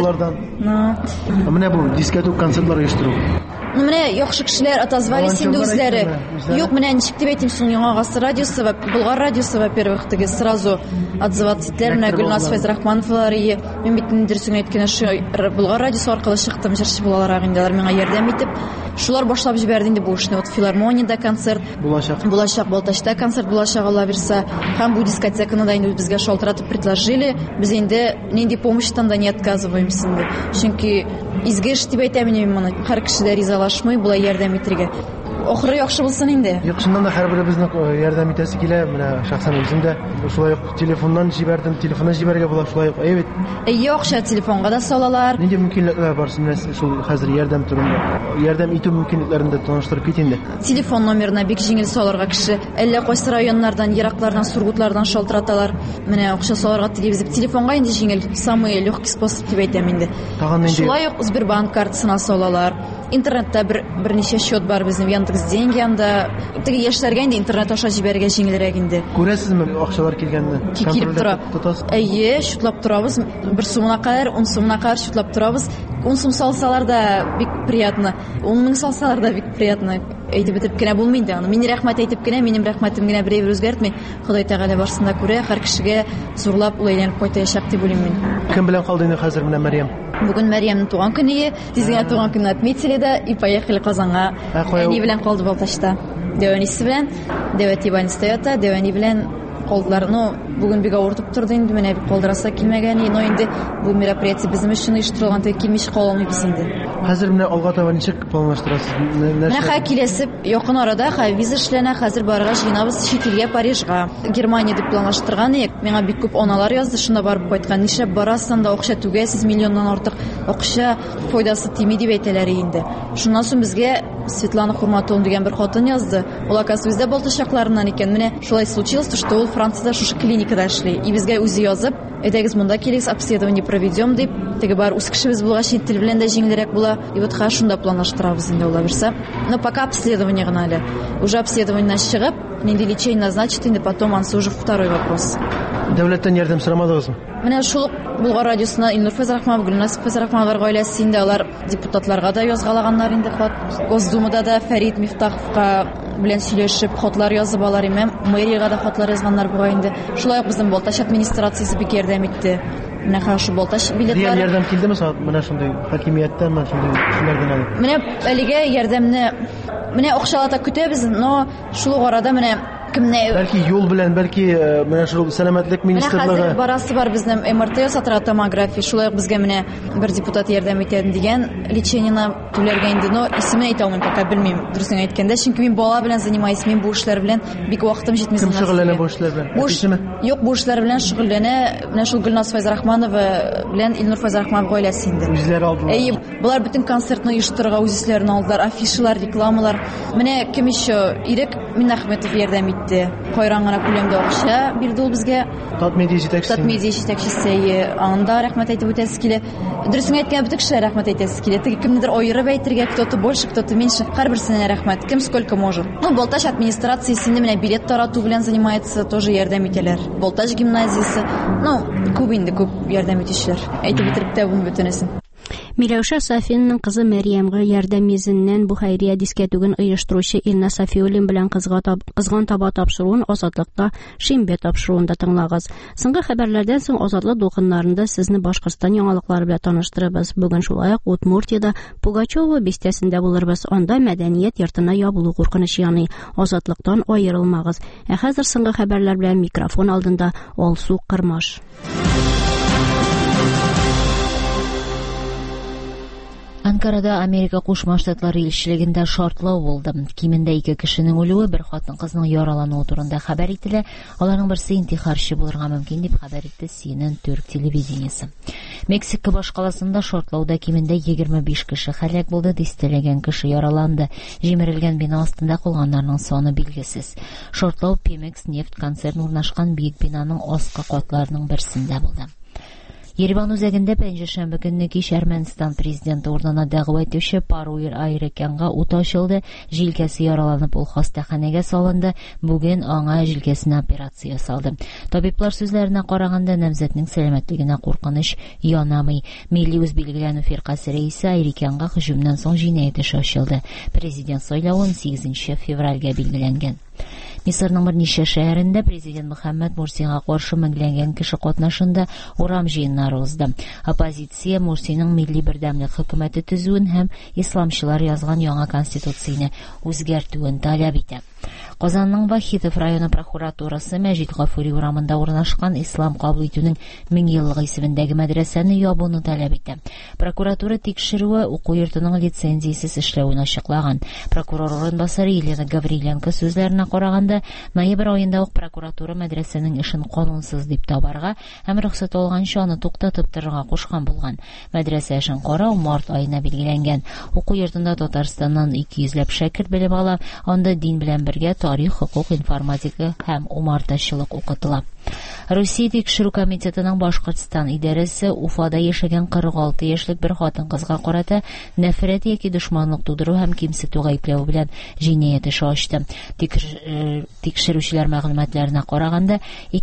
Менә бу дискәтү концертлар оештыру. Менә яхшы кешеләр отозвались инде үзләре. Юк, менә ничек дип әйтим, соң Яңа Гасыр радиосы ва Болгар радиосы, во-первых, теге сразу отзываться иттеләр. Менә Гөлназ Фәйзрахмановлар, мин бит дөресен әйткәндә Болгар радиосы аркылы чыктым, җырчы булалар инде, алар миңа ярдәм итеп. Шулар башлап җибәрде инде бу эшне. Вот филармониядә концерт булачак, Балтачта концерт булачак, Алла бирсә. Һәм бу дискотеканы да инде безгә шалтыратып предложили. Без инде нинди помощьтан да не отказываемся инде. Чөнки изге эш дип әйтәм мин моны. Һәр кеше дә ризалашмый, булай ярдәм итәргә. Ахыры яхшы булсын инде. Яхшыннан да һәрберебезнең ярдәм итәсе килә. Менә шәхсән үзем дә шулай ук телефоннан җибәрдем, телефоннан җибәргә була шулай ук. Әйбет. Яхшы телефонга да салалар. Нинди мөмкинлекләр бар синең шул хәзер ярдәм турында? Ярдәм итү мөмкинлекләрен дә таныштырып кит инде. Телефон номерына бик җиңел салырга кеше. Әллә кайсы районнардан, ераклардан, Сургутлардан шалтыраталар. Менә акча салырга телевизор, телефонга инде җиңел, самый легкий способ дип әйтәм инде. Шулай ук Сбербанк картасына салалар. Интернетта берничә счет бар безнең Яндекс деньги анда. Теге яшьләргә инде интернет аша җибәргә җиңелрәк инде. Күрәсезме акчалар килгәнне? Килеп тора. Шутлап торабыз. 1 сумына кадәр, 10 сумына кадәр шутлап торабыз. 10 сум салсалар да бик приятно. 10 мең салсалар да бик приятно. Әйтеп бетеп кенә булмый инде аны. Мин рәхмәт әйтеп кенә, минем рәхмәтем генә берәр үзгәртми. Ходай Тәгалә барсында күрә, һәр кешегә зурлап улайланып кайтачак дип уйлыйм мин. Кем белән калды инде хәзер менә Мәриям? Бүген Мәриямның туган көне, тизгә туган көнне отметили да, и поехали Казанга. Әни белән калды Балтачта. Дәвәнисе белән, Дәвәт Иван стоята, Дәвәни белән калдылар. Бүген бик авыртып торды инде, менә бик калдырасы килмәгән, но инде бу мероприятие безнең өчен оештырылган, тик килмиш каламыйбыз инде. Хәзер менә алга таба ничек планлаштырасыз? Менә киләсе якын арада виза эшләнә, хәзер барырга җыенабыз чит илгә, Парижга. Германия дип планлаштырган идек. Миңа бик күп аналар язды, шунда барып кайткан. Нишләп барасың да акча түгәсез, миллионнан артык акча, файдасы тими дип әйтәләр инде. Шуннан соң безгә Светлана Хурматова дигән бер хатын язды. Ул оказывается балтачакларыннан икән. Менә шулай случилось, что ул Франциядә шушы клиникада эшли. И безгә үзе язып, әйдәгез монда килегез, обследование проведем дип. Теге бар үз кешебез булгач, тел белән дә җиңелрәк була. И вот шунда планлаштырабыз инде ул берсе. Но пока обследование гына әле. Уже обследованиеннан чыгып, нинди лечение назначит, инде потом ансы уже второй вопрос. Дәүләттән ярдәм сорамадыгызмы? Менә шул Булгар радиосына Илнур Фәйзрахманов, Гөлнас Фәйзрахманов гаиләсе инде алар депутатларга да язгалаганнар инде хат. Госдумада да Фәрит Мифтаховка белән сөйләшеп хатлар язып алар име. Мэриягә да хатлар язганнар буга инде. Шулай ук безнең Балтач администрациясе бик ярдәм итте. Менә хәзер Балтач билетлары. Ярдәм килдеме сәгать менә шундый хакимияттән, менә шундый кешеләрдән алып? Менә әлегә ярдәмне менә акчалата көтәбез, но шул арада менә Бәлки юл белән, бәлки менә шул сәламәтлек министрлыгы. Менә хәзер барасы бар безнең МРТ ясатырга, томография, шулай ук безгә менә бер депутат ярдәм итәдем дигән лечениене түләргә инде, но исемен әйтә алмыйм, пока белмим. Дөресен әйткәндә, чөнки мин бала белән занимаюсь, мин бу эшләр белән бик вакытым җитмәс. Кем шөгыльләнә бу эшләр белән? Юк, бу эшләр белән шөгыльләнә менә шул Гөлнас Фәйзрахманова белән Илнур Фәйзрахманов гаиләсе инде. Үзләре алдылар. Булар бөтен концертны оештырырга үзләрен алдылар, афишалар, рекламалар. Менә кем еще? Ирек Миннәхмәтов ярдәм итте. Гана күләмдә акча бирде ул безгә. Татмедиа җитәкчесе, анда рәхмәт әйтеп үтәсе килә. Дөресен әйткәндә бөтен кешеләр рәхмәт әйтәсе килә. Теге кемнедер аерып әйтергә, кто-то больше, кто-то меньше. Һәрберсенә рәхмәт. Кем сколько может. Ну, Балтач администрациясе менә билет тарату белән занимается, тоже ярдәм итәләр. Балтач гимназиясе, ну, күп инде күп ярдәм итүчеләр. Әйтеп бетереп тә булмый бөтенесен. Миләүшә Сафинның кызы Мәрьямгә ярдәм йөзеннән бу хәйрия дискәтүген оештыручы Илна Сафиуллин белән кызган таба тапшыруын Азатлыкта Шимбе тапшыруында тыңлагыз. Соңгы хәбәрләрдән соң Азатлык дулкыннарында сезне Башкортстан яңалыклары белән таныштырабыз. Бүген шулай ук Удмуртиядә Пугачева бистәсендә булырбыз. Анда мәдәният йортына ябылу куркыныч яный. Азатлыктан аерылмагыз. Хәзер соңгы хәбәрләр белән микрофон алдында Алсу Кырмаш. Анкарада Америка Кушма Штатлары илчелегендә шартлау булды. Кимендә 2 кешенең үлүе, бер хатын-кызның яралануы турында хәбәр ителә. Аларның берсе интихарчы булырга мөмкин дип хәбәр итте CNN Türk телевидениесе. Мексика башкаласында шартлауда кимендә 25 кеше хәлак булды, дистәләгән кеше яраланды. Җимерелгән бина астында калганнарның саны билгесез. Шартлау Pemex нефть концерны урнашкан биек бинаның астка катларының берсендә булды. Ереван үзәгендә пәнҗешәмбе көнне кич Әрмәнстан президенты урынына дәгъва итүче Паруир Айрекянга ут ачылды. Җилкәсе яраланып ул хастаханәгә салынды. Бүген аңа җилкәсенә операция ясалды. Табиблар сүзләренә караганда, намзәтнең сәламәтлегенә куркыныч янамый. Милли үз билгеләнү фиркасы рәисе Айрекянга һөҗүмнән соң җинаять эше ачылды. Президент сайлавы 8 февральгә билгеләнгән. Мисырның берничә шәһәрендә президент Мөхәммәд Мурсига каршы меңләгән кеше катнашында урам җыеннары узды. Оппозиция Мурсиның милли бердәмлек хөкүмәте төзүен һәм исламчылар язган яңа конституцияне үзгәртүен таләп итә. Казанның Вахитов районы прокуратурасы Мәҗит Гафури урамында урнашкан ислам кабул итүнең 1000 еллыгы исемендәге мәдрәсәне ябуны таләп итә. Прокуратура тикшерүе уку йортының лицензиясез эшләвен ачыклаган. Прокурор урынбасары Елена Гавриленко сүзләренә караганда, ноябрь аенда ук прокуратура мәдрәсәнең эшен канунсыз дип табарга һәм рөхсәт алганча аны туктатып торырга кушкан булган. Мәдрәсә эшен карау март аена билгеләнгән. Уку йортында Татарстаннан 200ләп шәкерт белем ала, анда дин белән бергә тарих, хукук, информатика һәм умартачылык укытыла. Русия тикшерү комитетының Башкортстан идарәсе Уфада яшәгән 46 яшьлек бер хатын-кызга карата нәфрәт яки дошманлык тудыру һәм кимсетү гаепләү белән җинаять эше ачты. Тикшерүчеләр мәгълүматларына караганда,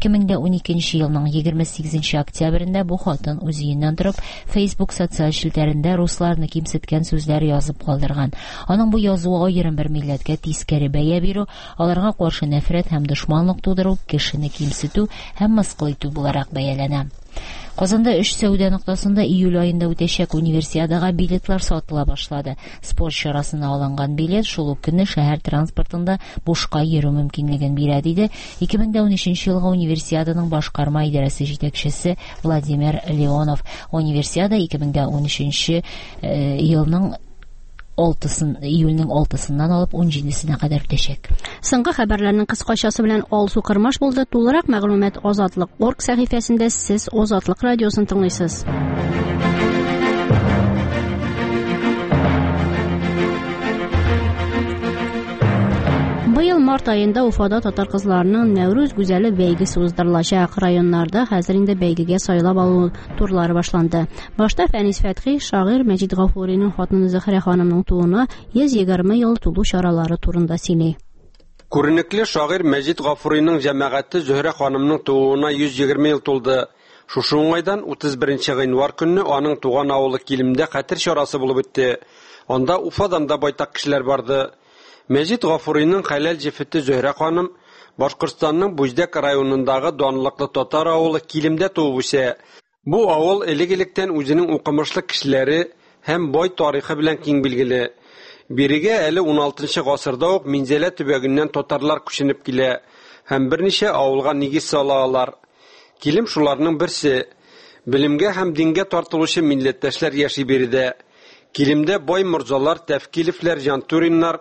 2012 елның 28 октябрендә бу хатын үз өеннән торып Facebook социаль челтәрендә русларны кимсеткән сүзләр язып калдырган. Аның бу язуы аерым бер милләткә тискәре бәя бирү, аларга каршы нәфрәт һәм дошманлык тудыру, кешене кимсетү һәм мыскыл итү буларак бәяләнә. Казанда эш сәүдә ноктасында июль айында үтәчәк универсиадага билетлар сатыла башлады. Спорт чарасына алынган билет шул ук көнне шәһәр транспортында бушка йөрү мөмкинлеген бирә, диде 2013 елгы универсиаданың башкарма идарәсе җитәкчесе Владимир Леонов. Универсиада 2013 елның июльнең 6-сыннан алып 17-сенә кадәр үтәчәк. Соңгы хәбәрләрнең кыскачасы белән Алсу Кырмаш булды. Тулырак мәгълүмат Азатлык.орг сәхифәсендә сез Азатлык радиосын тыңлыйсыз. Быел март айында Уфада татар кызларының Нәүрүз гүзәле бәйгесе уздырылачак. Районнарда хәзер инде бәйгегә сайлап алу турлары башланды. Башта Фәнис Фәтхи шагыйрь Мәҗит Гафуриның хатыны Зөһрә ханымның тууына 120 ел тулу чаралары турында сөйли. Күренекле шагыйрь Мәҗит Гафуриның җәмәгате Зөһрә ханымның тууына 120 ел тулды. Шушы уңайдан 31 гыйнвар көнне аның туган авылы Килемдә хәтер чарасы булып үтте. Анда Уфадан да байтак кешеләр барды. Мәҗит Гафуриның хәләл җефете Зөһрә ханым Башкортстанның Буздак районындагы данлыклы татар авылы Килемдә туып үсә. Бу авыл элек-электән үзенең укымышлы кешеләре һәм бай тарихы белән киң билгеле. Бирегә әле 16 гасырда ук Минзәлә төбәгеннән татарлар күченеп килә һәм берничә авылга нигез салалар. Килем шуларның берсе. Билимгә һәм дингә тартылучы милләттәшләр яши биредә. Килемдә бай морзалар, Тәфкилевләр, Жантуриннар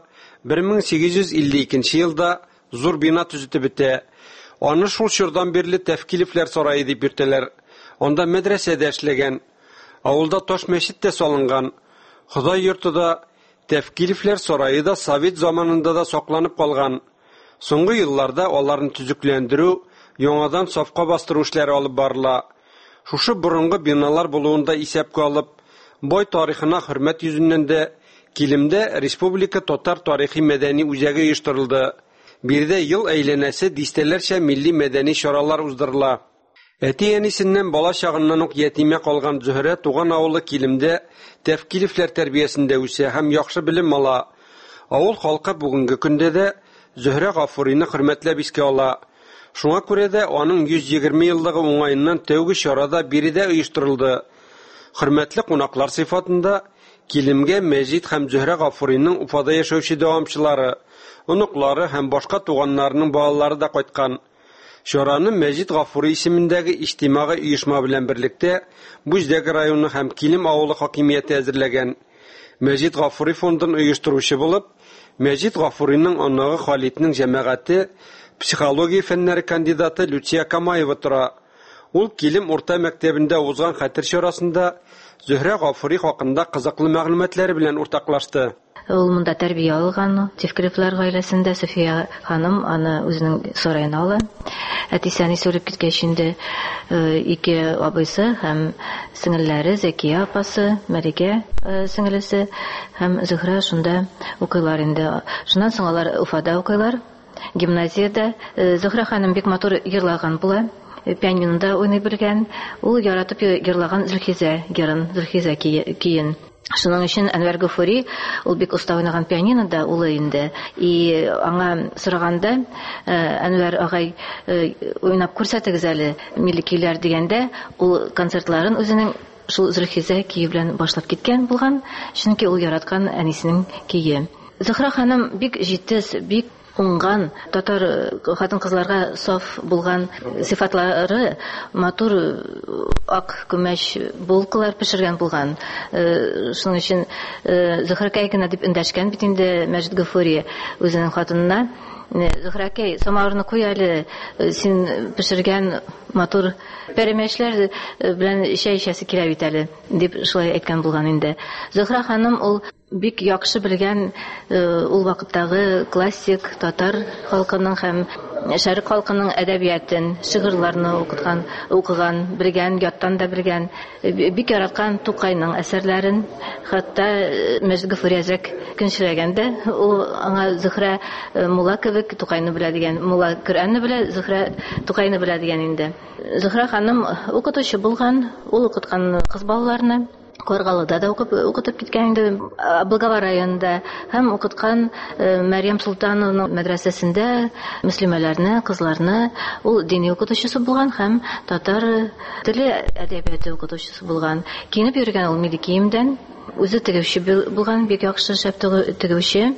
1852 елда зур бина төзетеп бетә. Аны шул чордан бирле Тәфкилевләр сарае дип йөртәләр. Анда мәдрәсәдә эшләгән. Авылда таш мәчет тә салынган. Ходай йортында Тәфкилевләр сарае да Совет заманында да сакланып калган. Соңгы елларда аларны төзекләндерү, яңадан сафка бастыру эшләре алып барыла. Шушы борынгы биналар булуында исәпкә алып, бай тарихына хөрмәт йөзеннән дә Килемдә республика татар тарихи мәдәни үзәге оештырылды. Биредә ел әйләнәсе дистәләрчә милли мәдәни чаралар уздырыла. Әти-әнисеннән бала чагыннан ук ятимә калган Зөһрә туган авылы Килемдә Тәфкилевләр тәрбиясендә үсә һәм яхшы белем ала. Авыл халкы бүгенге көндә дә Зөһрә Гафурины хөрмәтләп искә ала. Шуңа күрә дә аның 120 еллыгы уңаеннан тәүге чарада биредә оештырылды. Хөрмәтле кунаклар сыйфатында Килемгә Мәҗит һәм Зөһрә Гафуриның Уфада яшәүче дәвамчылары, оныклары һәм башка туганнарының балалары да кайткан. Чараны Мәҗит Гафури исемендәге иҗтимагый оешма белән берлектә Буздак районы һәм Килем авылы хакимияте әзерләгән. Мәҗит Гафури фондын оештыручы булып, Мәҗит Гафуриның анагы Халитның җәмәгате психология фәннәре кандидаты Лютия Камаева тора. Ул Килем урта мәктәбендә узган хәтер чарасында Зөһрә Гафури хакында кызыклы мәгълүматлары белән уртаклашты. Ул монда тәрбия алган, Тевкилевләр гаиләсендә София ханым аны үзенең сараена ала. Әтисәне сүреп киткәч инде ике абыйсы һәм сеңелләре Зәкия апасы, Мәригә сеңелесе һәм Зөһрә шунда укыйлар инде. Шуннан соң алар Уфада укыйлар. Гимназиядә Зөһрә ханым бик матур йырлаган була. Пианинода уйный белгән. Ул яратып йырлаган Зөлхизә герен, Зөлхизә киен. Шуның өчен Әнвәр Гафури ул бик уста уйнаган пианинода улы инде. И аңа сораганда Әнвәр агай уйнап күрсәтегез әле милли көйләр дигәндә, ул концертларын үзенең шул Зөлхизә кие белән башлап киткән булган, чөнки ул яраткан әнисенең кие. Зөһрә ханым бик җитез, бик уңган, татар хатын-кызларга саф булган сыйфатлары, матур ак күмәч булкалар пешергән булган. Шуның өчен Зөһрәкәй генә дип эндәшкән бит инде Мәҗит Гафури үзенең хатынына. Зөһрәкәй, самавырны куй әле, син пешергән матур пәрәмәчләр белән чәй эчәсе килә бит әле, дип шулай әйткән булган инде. Зөһрә ханым ул бик яхшы белгән ул вакыттагы классик татар халкының һәм шәрык халкының әдәбиятын, шигырьләрне укыган, белгән, яттан да белгән, бик яраткан Тукайның әсәрләрен, хәтта Мәҗит Гафури әзрәк көнчеләгәндә, ул аңа Зөһрә мулла кебек Тукайны белә дигән, мулла Коръәнне белә, Зөһрә Тукайны белә дигән инде. Зөһрә ханым укытучы булган, ул укыткан кыз балаларны. Каргалыда да укытып киткән инде, Благовар районында, һәм укыткан Мәрьям Султановның мәдрәсәсендә мөслимәләрне, кызларны, ул дини укытучысы булган һәм татар теле әдәбияты укытучысы булган. Киенеп йөргән ул милли киемдән, үзе тегүче булган, бик яхшы шәп тегүче,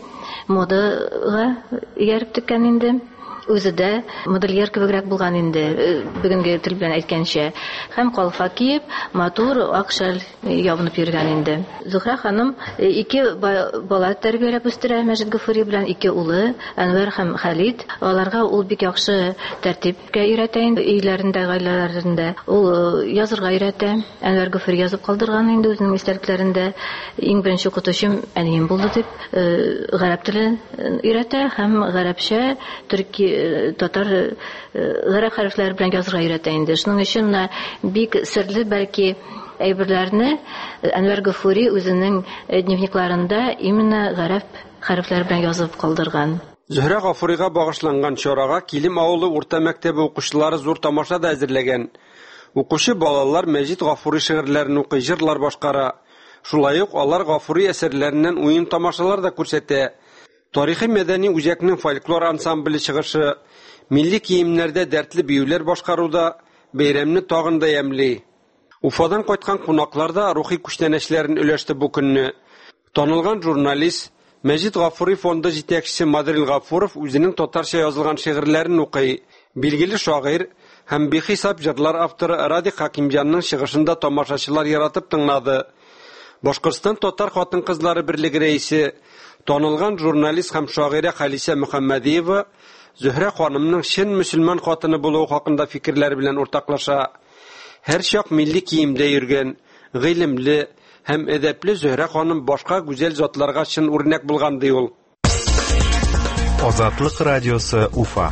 модага ияреп теккән инде. Үзе дә модельер кебегрәк булган инде, бүгенге тел белән әйткәнчә, һәм калфа киеп, матур ак шәл ябынып йөргән инде. Зөһрә ханым 2 бала тәрбияләп үстерә, Мәҗит Гафури белән 2 улы, Әнвәр һәм Халид. Аларга ул бик яхшы тәртипкә өйрәтә инде, өйләрендә, гаиләләрендә. Ул язырга өйрәтә. Әнвәр Гафури язып калдырган инде үзенең истәлекләрендә. Иң беренче укытучым әнием булды дип, гарәп телен өйрәтә һәм гарәпчә, төрки татар гарәп хәрефләре белән язырга өйрәтә инде. Шуның өчен бик серле бәлки әйберләрне Әнвәр Гафури үзенең дневникларында именно гарәп хәрефләре белән язып калдырган. Зөһрә Гафурига багышланган чарага Килем авылы урта мәктәбе укучылары зур тамаша да әзерләгән. Укучы балалар Мәҗит Гафури шигырьләрен укый, җырлар башкара. Шулай ук алар Гафури әсәрләреннән уен тамашалар да күрсәтә. Тарихи мәдәни үзәкнең фольклор ансамбле чыгышы, милли киемнәрдә дәртле биюләр башкаруда бәйрәмне тагын да ямьли. Уфадан кайткан кунаклар да рухи күчтәнәчләрен өләште бу көнне. Танылган журналист Мәҗит Гафури фонды җитәкчесе Мадрил Гафуров үзенең татарча язылган шигырьләрен укый. Билгеле шагыйрь һәм бихисап җырлар авторы Радик Хакимҗанның чыгышында тамашачылар яратып тыңлады. Башкортстан татар хатын-кызлары берлеге рәисе, танылган журналист һәм шагыйрә Халисә Мөхәммәдиева Зөһрә ханымның чын мөселман хатыны булуы хакында фикерләр белән уртаклаша. Һәр чак милли киемдә йөргән, гыйлемле һәм әдәпле Зөһрә ханым башка гүзәл затларга чын үрнәк булган ди ул. Азатлык радиосы Уфа.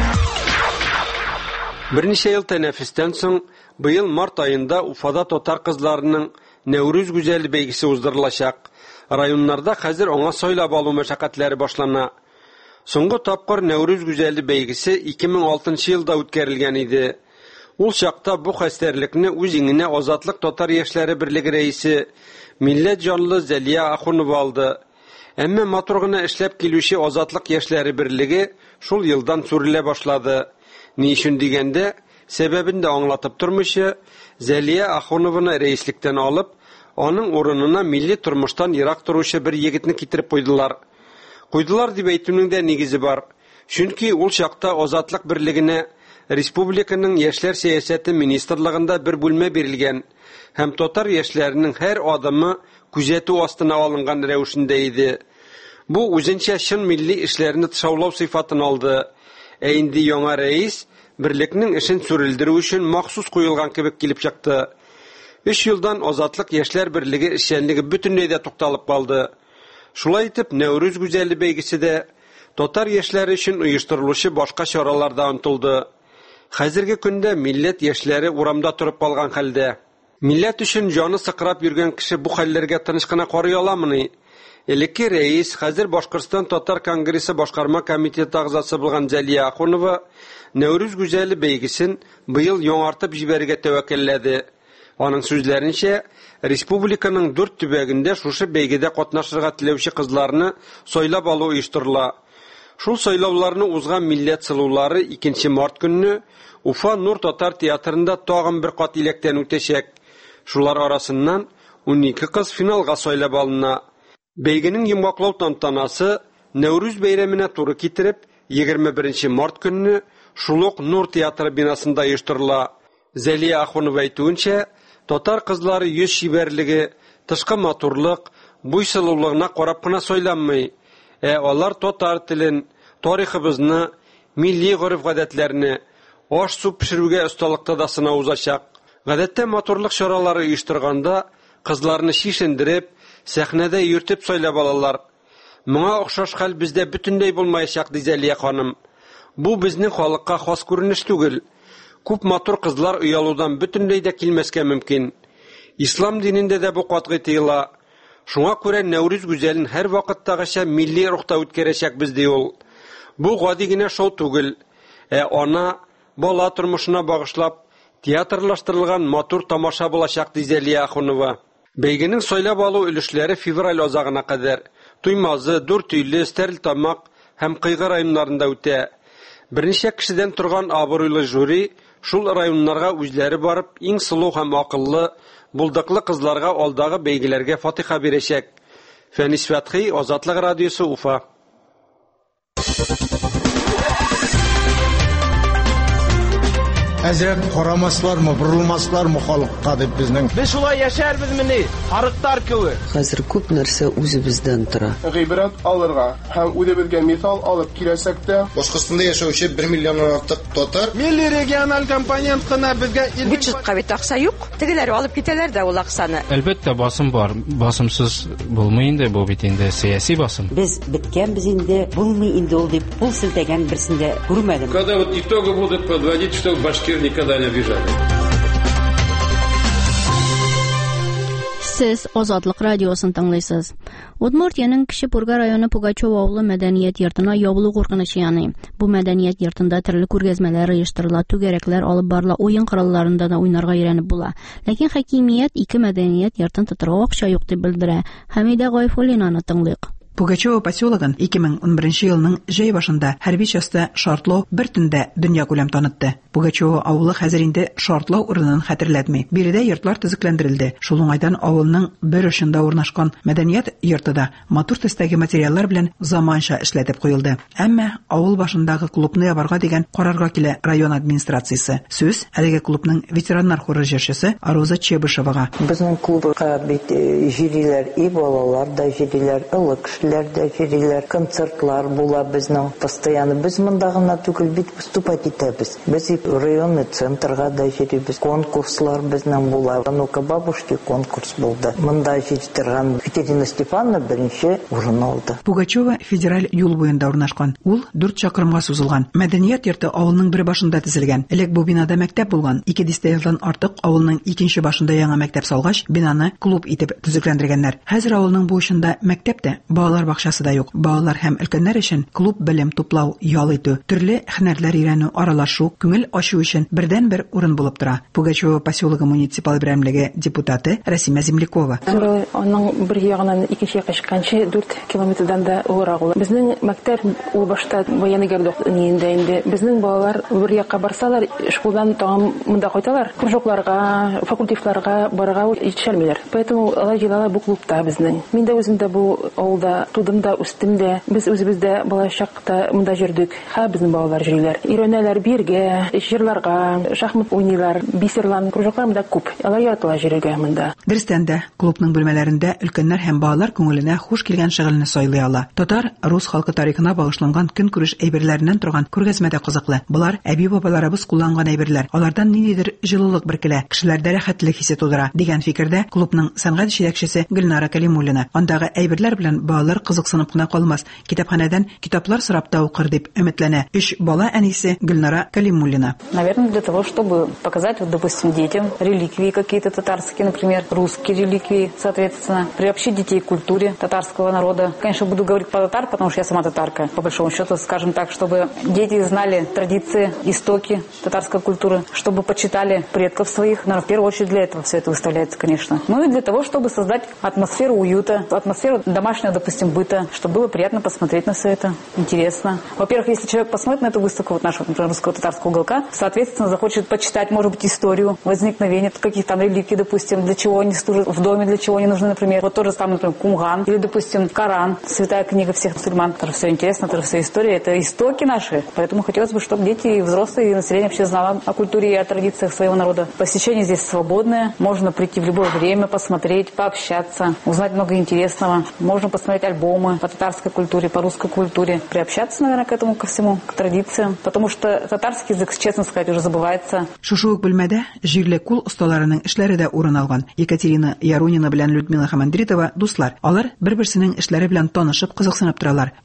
Берничә ел тәнәфестән соң быел март айында Уфада татар кызларының Нәүрүз гүзәл бәйгесе уздырылачак. Районнарда хәзер аңа сайлап алу мәшәкатьләре башлана. Соңгы тапкыр Нәүрүз гүзәле бәйгесе 2006 елда үткәрелгән иде. Ул чакта бу хәстәрлекне үз иңенә Азатлык татар яшьләре берлеге рәисе Милләт җанлы Зәлия Ахунова алды. Әмма матур гына эшләп килүче Азатлык яшьләре берлеге шул елдан сүрелә башлады. Ни өчен дигәндә, сәбәбен дә аңлатып тормыйча, Зәлия Ахунованы рәислектән алып, аның урынына милли тормыштан ерак торучы бер егетне китереп куйдылар. Куйдылар дип әйтүнең дә нигезе бар. Чөнки ул чакта Азатлык берлегенә республиканың яшьләр сәясәте министрлыгында бер бүлмә бирелгән һәм татар яшьләренең һәр адымы күзәтү астына алынган рәвешендә иде. Бу үзенчә чын милли эшләрне тышаулау сыйфатын алды. Инде яңа рәис берлекнең эшен сүрелдерү өчен махсус куелган кебек килеп чыкты. 3 елдан Азатлык яшьләр берлеге эшчәнлеге бөтенләй дә тукталып калды. Шулай итеп, Нәүрүз гүзәле бәйгесе дә татар яшьләре өчен оештырылучы башка чараларда онтылды. Хәзерге көндә милләт яшьләре урамда турып калган хәлдә. Милләт өчен җаны сыкрап йөргән кеше бу хәлләргә тыныч кына карый аламыни? Элекке рәис, хәзер Башкортстан татар конгрессы башкарма комитеты агзасы булган Зәлия Ахунова Нәүрүз гүзәле бәйгесен быел яңартып җибәрергә тәвәккәлләде. Аның сүзләренчә, республиканың 4 төбәгендә шушы бәйгедә катнашырга теләүче кызларны сайлап алу оештырыла. Шул сайлауларны узган милләт сылулары 2 март көнне Уфа Нур татар театрында тагын бер кат илектән үтәчәк. Шулар арасыннан 12 кыз финалга сайлап алына. Бәйгенең йомгаклау тантанасы Нәүрүз бәйрәменә туры китереп 21 март көнне шул ук Нур театры бинасында оештырыла. Зәлия Ахунова әйтүенчә, татар кызлары йөз шибәрлеге, тышкы матурлык, буйсылулыгына карап кына сайланмый, алар татар телен, тарихыбызны, милли гореф-гадәтләрне, аш-су пешерүгә осталыкта да сынау узачак. Гадәттә матурлык чаралары оештырганда кызларны шишендереп, сәхнәдә йөртеп сайлап алалар. Моңа охшаш хәл бездә бөтенләй булмаячак, ди Зәлия ханым. Бу безнең халыкка хас күренеш түгел. Күп матур кызлар уялудан бөтенләй дә килмәскә мөмкин. Ислам динендә дә бу катгый тыела. Шуңа күрә Нәүрүз гүзәлен һәр вакыттагыча милли рухта үткәрәчәк без ди ул. Бу гади генә шоу түгел. Ана, бала тормышына багышлап театрлаштырылган матур тамаша булачак, ди Зәлия Ахунова. Бәйгенең сайлап алу өлешләре февраль азагына кадәр Туймазы, Дүртөйле, Стәрлетамак һәм Кыйгы районнарында үтә. Берничә кешедән торган абруйлы жюри шул районнарга үзләре барып, иң сылу һәм акыллы, булдыклы кызларга алдагы бәйгеләргә фатиха бирәчәк. Фәнис Фәтхи, Азатлык радиосы, Уфа. Әзрәк карамаслармы, бурылмаслармы халыкка дип безнең. Без шулай яшәрбез мени, харыктар кебек. Хәзер күп нәрсә үзебездән тора. Гыйбрәт алырга һәм үзебезгә мисал алып киләсәк тә, Башкортстанда яшәүче 1 миллионнан артык татар. Милли региональ компонент кына безгә бюджетка бит акча юк. Тегеләр алып китәләр дә ул акчаны. Әлбәттә басым бар. Басымсыз булмый инде бу бит инде сиясәт басым. Без биткәнбез инде, булмый инде ул дип пул силтәгән берсендә күрмәдем. Когда вот итоги будут подводить, что башкир никогда не обижали. Siz Azadlık Radiosun tınlaysız. Udmurtiyanın Kişi Purga rayonu Pugaçov avlu Medeniyet yurtuna yabılı qorqыныşı yanı. Bu medeniyet yurtunda türlü күргәзмәләр оештырыла, түгәрәкләр алып барыла, уен коралларында да уйнарга өйрәнеп була. Ләкин хакимият ике мәдәният йортын тотырга акча юк дип белдерә. Хәмидә Гайфуллинаны тыңлыйк. Пугачева поселогын 2011 елның җәй башында хәрби часта шартлау бер төндә дөнья күләм танытты. Пугачева авылы хәзер инде шартлау урынын хәтерләтми. Биредә йортлар төзекләндерелде. Шул уңайдан авылның бер очында урнашкан мәдәният йортыда матур төстәге материаллар белән заманча эшләтеп куелды. Әмма авыл башындагы клубны ябарга дигән карарга килә район администрациясе. Сүз әлеге клубның ветераннар хоры җырчысы Аруза Чебышевага. Безнең клубка бит җириләр и балалар да җириләр, ылык кешеләрдә җириләр, концертлар була безнең постоянно. Без монда гына түгел бит выступать итәбез. Без районный центрга да җирибез. Конкурслар безнең була. Ну-ка бабушки конкурс булды. Монда җитергән Екатерина Степановна беренче урын алды. Пугачева федераль юл буенда урнашкан. Ул 4 чакрымга сузылган. Мәдәният йорты авылның бер башында төзелгән. Элек бу бинада мәктәп булган. 200 елдан артык авылның икенче башында яңа мәктәп салгач, бинаны клуб итеп төзекләндергәннәр. Хәзер авылның бу очында мәктәп тә, балалар бакчасы да юк. Балалар һәм өлкәннәр өчен клуб белем туплау, ял итү, төрле һөнәрләр өйрәнү, аралашу, күңел ачу өчен бердән-бер урын булып тора. Пугачева поселогы муниципаль берәмлеге депутаты Расима Землякова. Аның бер ягынан икенче якка чыкканчы 4 километрдан да урак ул. Безнең мәктәп ул башта военный городок инде. Безнең балалар бер якка барсалар, школдан тагын монда кайталар. Кружокларга, факультетларга барырга җитешәлмиләр. Поэтому алар җыелалар бу клубта безнең. Мин дә үзем дә бу авылда тудым да, үстем дә. Без үзебездә балачакта монда җөрдек. Һәм безнең балалар җырлар. Өйрәнәләр биргә, җырларга, шахмат уйныйлар, бисерлар, кружоклар монда күп. Алар ятыла җиргә монда. Дөрестән дә клубның бүлмәләрендә өлкәннәр һәм балалар күңеленә хуш килгән шөгыльне сайлый ала. Татар, рус халкы тарихына багышланган көнкүреш әйберләреннән торган күргәзмәдә кызыклы. Булар әби-бабаларыбыз кулланган әйберләр. Алардан ниндидер җылылык биркелә, кешеләрдә рәхәтлек хисе тудыра дигән фикердә клубның сәнгать җитәкчесе Гөлнара Калимуллина. Андагы әйберләр белән балалар кызыксынып кына калмас, китапханәдән китаплар сорап та укыр дип өметләнә. 3 бала әнисе Гөлнара Калимуллина. Наверное, для того, чтобы показать, вот, допустим, детям реликвии какие-то татарские, например, русские реликвии, соответственно, приобщить детей к культуре татарского народа. Конечно, буду говорить про татар, потому что я сама татарка. По большому счету, скажем так, чтобы дети знали традиции, истоки татарской культуры, чтобы почитали предков своих. Наверное, в первую очередь для этого все это выставляется, конечно. Ну и для того, чтобы создать атмосферу уюта, атмосферу домашнего, допустим, быта, чтобы было приятно посмотреть на все это, интересно. Во-первых, если человек посмотрит на эту выставку, вот нашего, например, русского татарского уголка, соответственно, захочет почитать, может быть, историю возникновения каких-то там реликвий, допустим, для чего они служат в доме, для чего они нужны, например. Вот тоже самое, например, Кумган, или, допустим, Коран, святая книга всех мусульман. Это все интересно, это все история, это истоки наши. Поэтому хотелось бы, чтобы дети и взрослые, и население вообще знало о культуре и о традициях своего народа. Посещение здесь свободное, можно прийти в любое время, посмотреть, пообщаться, узнать много интересного. Можно посмотреть альбомы по татарской культуре, по русской культуре, приобщаться, наверное, к этому, ко всему, к традициям. Потому что татарский язык, честно сказать, уже забывается. Шушы ук бүлмәдә җирле кул осталарының эшләре дә урын алган. Екатерина Ярунина белән Людмила Хамандритова дуслар. Алар бер-берсенең эшләре белән танышып, кызыксынып торалар.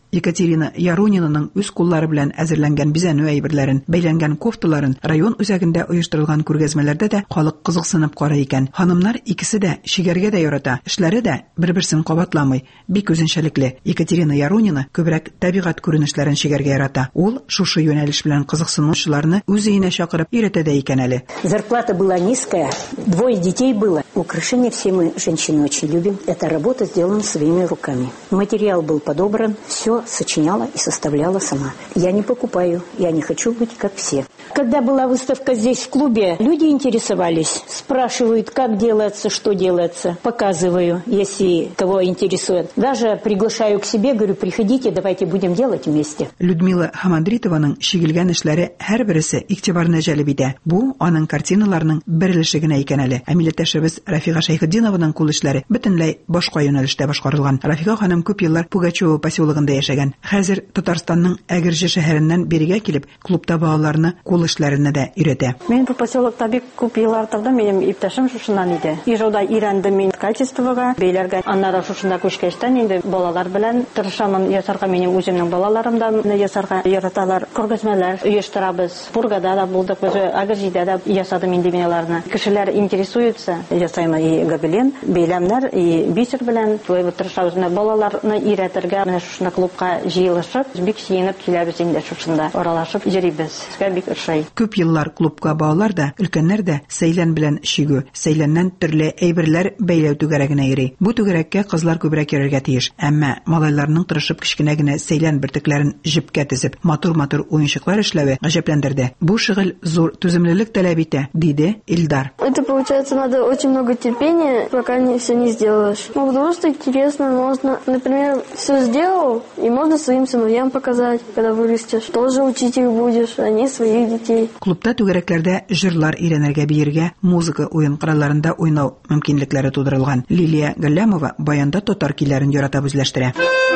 Екатерина Ярунинаның үз куллары белән әзерләнгән бизәнү әйберләрен, бәйләнгән кофталарын район үзәгендә оештырылган күргәзмәләрдә дә халык кызыксынып карый икән. Ханымнар икесе дә шигәргә дә ярата, эшләре дә бер-берсен кабатламый, бик үзенчәлекле. Екатерина Ярунина күбрәк табигать күренешләрен шигәргә ярата. Ул шушы юнәлеш белән кызыксынучыларны үз өенә чакырып өйрәтә дә икән әле. Зарплата была низкая, 2 детей было. Украшения все мы, женщины, очень любим. Эта работа сделана своими руками. Материал был подобран, все сочиняла и составляла сама. Я не покупаю, я не хочу быть как все. Когда была выставка здесь в клубе, люди интересовались, спрашивают, как делается, что делается. Показываю, если кого интересует. Даже приглашаю к себе, говорю, приходите, давайте будем делать вместе. Людмила Хамандритованың шигелгән эшләре һәрберсе игътибарны җәлеп итә. Бу аның картиналарының берилеше генә икән әле. Милләттәшебез Рафига Шәйхетдинованың кул эшләре бөтенләй башка юнәлештә башкарылган. Рафига ханым күп еллар Пугачева поселогында яшәгән. Хәзер Татарстанның Әгерҗе шәһәреннән бирегә килеп, клубта балаларны кул эшләренә дә өйрәтә. Мен бу поселокта бик күп еллар тордым, минем иптәшем шушыннан иде. Ижауда өйрәндем мин качествога, бәйләргә. Аннары шушында күчкәчтән инде балалар белән тырышамын ясарга, минем үземнең балаларымдан ясарга яраталар. Күргәзмәләр оештырабыз. Бургада да булдык, без Әгерҗедә дә ясадым инде миналарны. Кешеләр интересуются, ясайм и гобелен, бәйләмнәр, и бисер белән тырышабыз. Балаларны өйрәтергә менә шушында клубка җыелышып, бик сөенеп киләбез инде шушында. Аралашып йөрибез. Безгә бик ошый. Күп еллар клубка балалар да, өлкәннәр дә сәйлән белән шигү, сәйләннән төрле әйберләр бәйләү түгәрәгенә йөри. Бу түгәрәккә кызлар күбрәк йөрергә тиеш. Әмма малайларның тырышып кечкенә генә сәйлән бөртекләрен җепкә тезеп, матур-матур уенчыклар эшләве гаҗәпләндерде. Бу шөгыль зур түземлелек таләп итә, диде Илдар. Это получается надо очень много терпения, пока все не сделаешь. Потому что интересно, можно, например, все сделал, и можно своим сыновьям показать, когда вырастешь. Тоже учить их будешь, они своих детей. Клубта түгәрәкләрдә җырлар өйрәнергә, биергә, музыка уен коралларында уйнау мөмкинлекләре тудырылган. Лилия Галлямова баянда татар көйләрен яратып үзләштерә.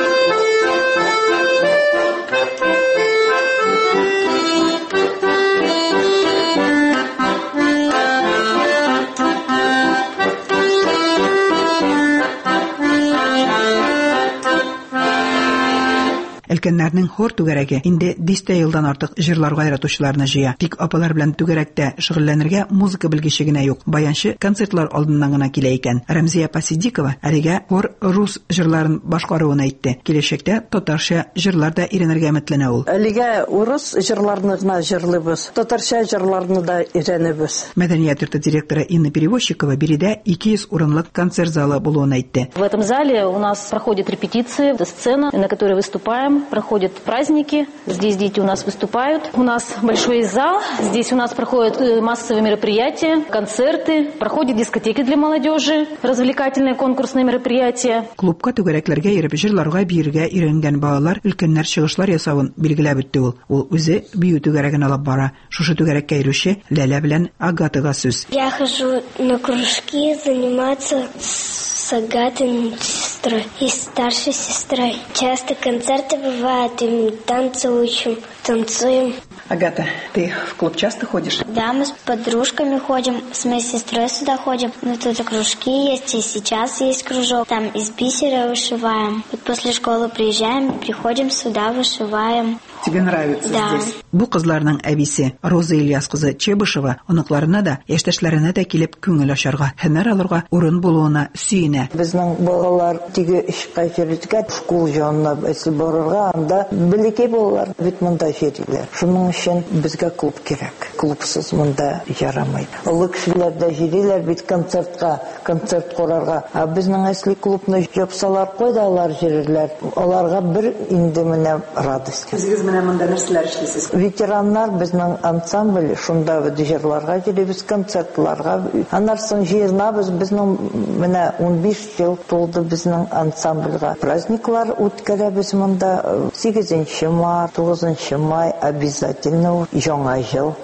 Өлкәннәрнең хор түгәрәге инде 10 елдан артык җырларга яратучыларны җыя. Тик апалар белән түгәрәктә шөгыльләнергә музыка белгече генә юк. Баянчы концертлар алдыннан гына килә икән. Рәмзия Пасидикова әлегә хор рус җырларын башкаруын әйтте. Киләчәктә татарча җырлар да өйрәнергә өметләнә ул. Әлегә урыс җырларны гына җырлыйбыз, татарча җырларны да өйрәнәбез. Мәдәният йорты директоры Инна Перевозчикова биредә 200 урынлык концерт залы булуын әйтте. В этом зале у нас проходят репетиции, сцена, на которой выступаем. Проходят праздники, здесь дети у нас выступают. У нас большой зал, здесь у нас проходят массовые мероприятия, концерты, проходят дискотеки для молодежи, развлекательные конкурсные мероприятия. Клубка түгәрәкләргә йөреп җырларга биергә өйрәнгән балалар өлкәннәр чыгышлар ясавын билгеләп үтте ул. Ул үзе бию түгәрәген алып бара. Шушы түгәрәккә йөрүче Ләлә белән Агатага сүз. Я хожу на кружки заниматься с Агатой, сестрой и старшей сестрой. Часто концерты бывают, и танцы учим, танцуем. Агата, ты в клуб часто ходишь? Да, мы с подружками ходим, с моей сестрой сюда ходим. Ну, тут кружки есть, и сейчас есть кружок. Там из бисера вышиваем. Вот после школы приезжаем, приходим сюда, вышиваем. Тебе нравится да. Здесь? Бу кызларның әбисе Роза Ильяс кызы Чебышева оныкларына да, яшьтәшләренә дә килеп күңел ачарга, һөнәр алырга урын булуына сөенә. Безнең балалар тиге эшкә йөрергә, школ янына если барырга, анда бәләкәй балалар бит монда йөриләр. Шуның өчен безгә клуб кирәк. Клубсыз монда ярамый. Олы кешеләр дә йөриләр бит концертка, концерт курарга. А безнең әсли клубны япсалар, кайдалар йөрерләр. Аларга бер инде менә радость. Монда нәрсәләр эшлисез? Ветераннар безнең ансамбль шунда җырларга йөрибез, концертларга. Аннарсын җырлабыз, безнең менә 15 ел тулды безнең ансамбльгә. Праздниклар үткәрәбез монда 8 март, 9 май обязательно. отдельно жаңа жыл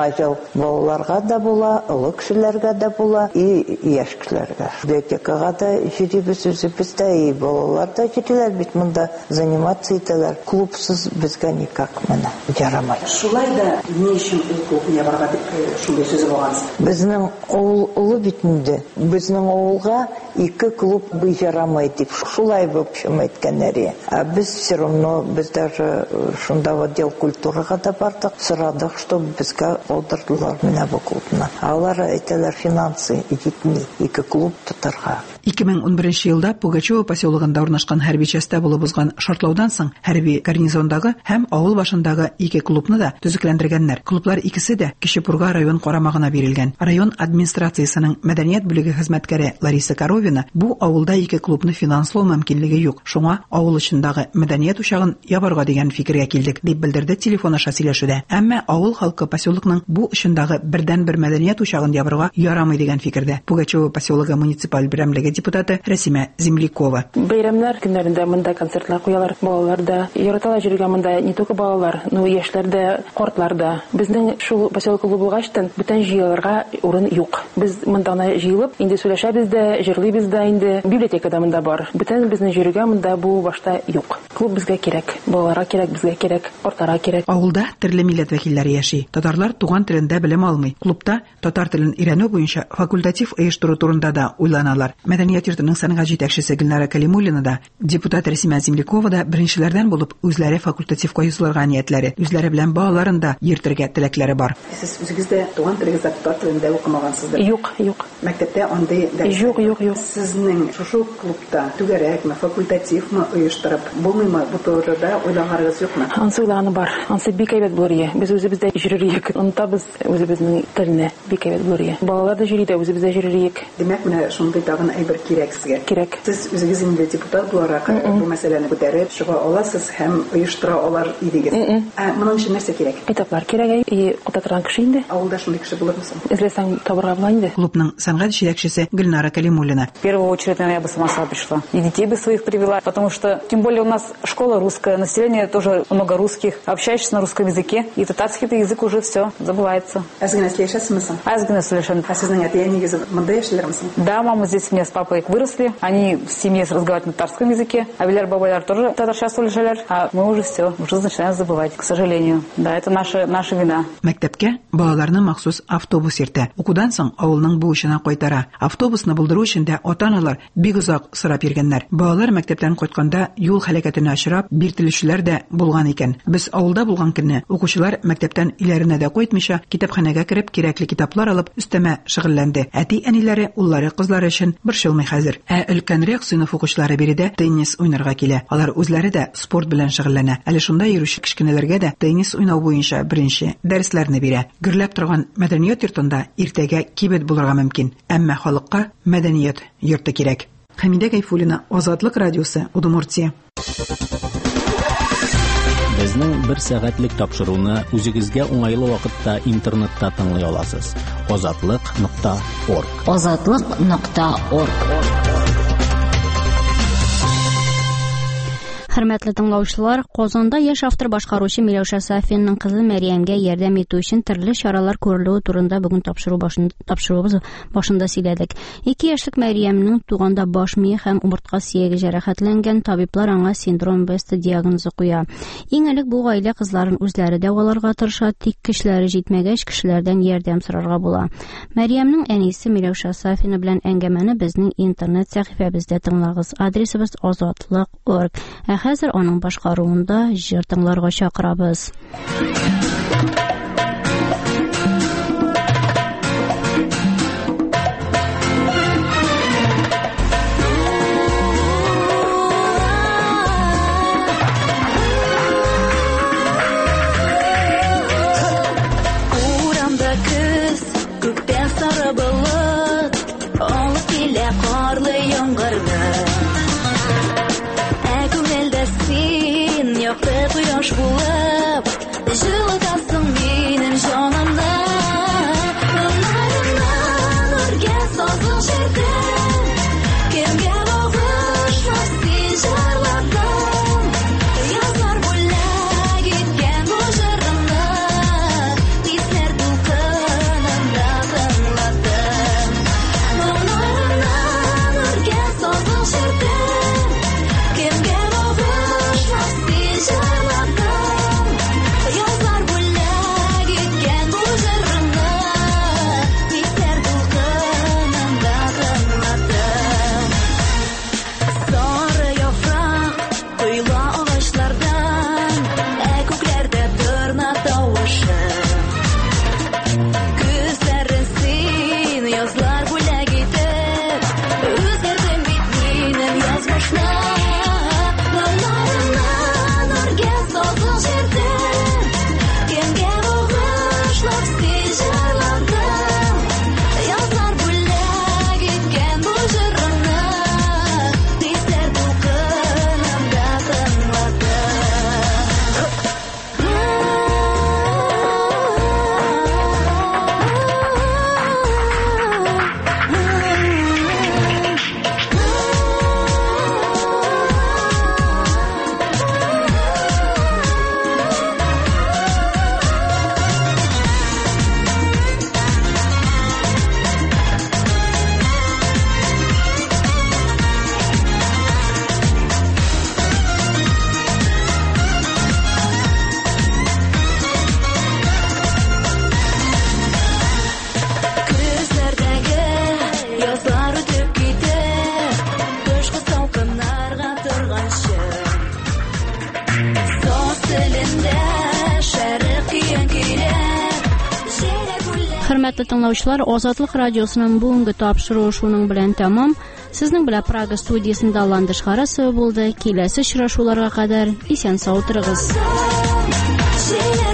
балаларга да була, олы кешеләргә дә була, и яшь кешеләргә. Библиотекага да җирибез үзебез дә, и балалар да җириләр бит монда заниматься итәләр. Клубсыз безгә никак менә ярамай. Шулай да ни өчен ул клубына барырга шундый сүз булгансыз? Безнең улы бит инде. Безнең авылга 2 клуб ярамай дип шулай в общем әйткәннәр. А без все равно без даже шунда в отдел культурага да бардык, сорадык, чтобы безгә алдырдылар менә бу клубны. Алар әйтәләр финансы итми 2 клуб тотарга. 2011 елда Пугачева поселогында урнашкан хәрби частьта булып узган шартлаудан соң хәрби гарнизондагы һәм авыл башындагы 2 клубны да төзекләндергәннәр. Клублар икесе дә Кечепурга район карамагына бирелгән. Район администрациясенең мәдәният бүлеге хезмәткәре Лариса Коровина бу авылда 2 клубны финанслау мөмкинлеге юк. Шуңа авыл ичендәге мәдәният учагын ябарга дигән фикергә килдек, дип белдерде телефон аша сөйләшүдә. Әмма авыл халкы поселокның бу ичендәге бердән-бер мәдәният учагын ябарга ярамый дигән фикердә. Пугачева поселогы муниципаль берәмлеге депутаты Рәсимә Землякова. Бәйрәмнәр көннәрендә монда концертлар куялар, балалар да яраталар җиргә монда, не только балалар, но яшьләр дә, картлар да. Безнең шул поселок булгачтан бүтән җыелырга урын юк. Без монда җыелып, инде сөйләшәбез дә, җырлыйбыз да инде, библиотекада монда бар. Бүтән безнең җиргә монда бу башта юк. Клуб безгә кирәк, балаларга кирәк, безгә кирәк, картларга кирәк. Авылда төрле милләт вәкилләре яши. Татарлар туган телендә белем алмый. Клубта татар телен өйрәнү буенча факультатив оештыру турында да уйланалар. Мәдәният йортының сәнгать җитәкчесе Гөлнара Калимуллина да, депутат Рәсимә Землякова да беренчеләрдән булып үзләре факультативка язылырга ниятләре, үзләре белән балаларын да йөртергә теләкләре бар. Сез үзегездә туган телегездә татар телендә укымагансыздыр? Юк. Мәктәптә андый дәрес? Юк. Сезнең шушы клубта түгәрәкме, факультативмы оештырып булмыймы? Бу турыда уйлагарыгыз юкмы? Ансы уйлаганы бар. Ансы бик әйбәт булыр. Без үзебездә йөрерлек. Онтабыз үзебезнең телне бик әйбәт булыр. Балалар да йөри дә, үзебездә йөрерлек. Демәк, менә шундый тагын әйбер кирәк сезгә. Кирәк. Сез үзегез инде депутат буларак бу мәсьәләне күтәреп чыга аласыз һәм оештыра алар идегез. Моның өчен нәрсә кирәк? Китаплар кирәк. Кутатырган кеше инде. Авылда шундый кеше булырмы? Эзләсәң табырга була инде. Клубның сәнгать җитәкчесе Гөлнара Калимуллина. В первую очередь, наверное, я бы сама пришла. И детей бы своих привела, потому что, тем более, у нас школа русская, население тоже много русских. Общаешься на русском языке, и татарский язык уже все забывается. Да, мама здесь у меня с папой выросли. Они в семье разговаривают на татарском языке. А Виляр Бабаляр тоже татарша сөйләшәләр. А мы уже все, уже начинаем забывать, к сожалению. Да, это наша вина. Мәктәпкә балаларны махсус автобус йөртә. Укудан соң авылның бу эшенә кайтара. Автобусны булдыру өчен дә ата-аналар бик озак сорап йөргәннәр. Балалар мәктәптән кайтканда юл һәлакәтенә очрап, биртелүчеләр дә булган икән. Без авылда булган көнне укучылар мәктәптән өйләренә дә кайтмыйча китапханәгә кереп кирәкле китаплар алып өстәмә шөгыльләнде. Әти-әниләре уллары кызлары өчен борчылмый хәзер. Өлкәнрәк сыйныф укучылары биредә теннис уйнарга килә. Алар үзләре дә спорт белән шөгыльләнә. Әле шунда йөрүче кичкенәләргә дә теннис уйнау буенча беренче дәресләрне бирә. Гөрләп торган мәдәният йортында иртәгә кибет булырга мөмкин. Әмма халыкка мәдәният йорты кирәк. Хәмидә Гайфуллина, Азатлык радиосы, Удмуртия. Безнең 1 сәгатьлек тапшыруны үзегезгә уңайлы вакытта интернетта тыңлый аласыз. Azatlyk.org. Azatlyk.org. Хөрмәтле тыңлаучылар, Казанда яшь автор башкаручы Миләүшә Сафинның кызы Мәрьямгә ярдәм итү өчен төрле чаралар күрелүе турында бүген тапшыруыбыз башында сөйләдек. 2 яшьлек Мәрьямнең туганда баш мие һәм умыртка сөяге җәрәхәтләнгән, табиблар аңа синдром Беста диагнозы куя. Иң элек бу гаилә кызларын үзләре дәваларга тырыша, тик кешеләре җитмәгәч кешеләрдән ярдәм сорарга була. Мәрьямнең әнисе Миләүшә Сафина белән әңгәмәне безнең интернет сәхифәбездә тыңлагыз. Адресыбыз azatlyk.org. Хәзер аның башкаруында җыр тыңларга чакырабыз. Урамда көз, күктән сары болыт, алып килә карлы яңгырны. Якты кояш булып, җылытасың минем җанымны. Нурларыңнан үргән сазың җирдән, кемгә багышмас син җырладың. Язлар бүләк иткән бу җырымны, Hörmətli dinləyicilər, Azadlıq Radiosunun bugünkü tapşırığı şunun bilan tamam. Sizning bilan Praga studiyasında allandışqara söz bo'ldi. Kelasi uchrashuvlarga qadar esen sog' o'tirig'iz.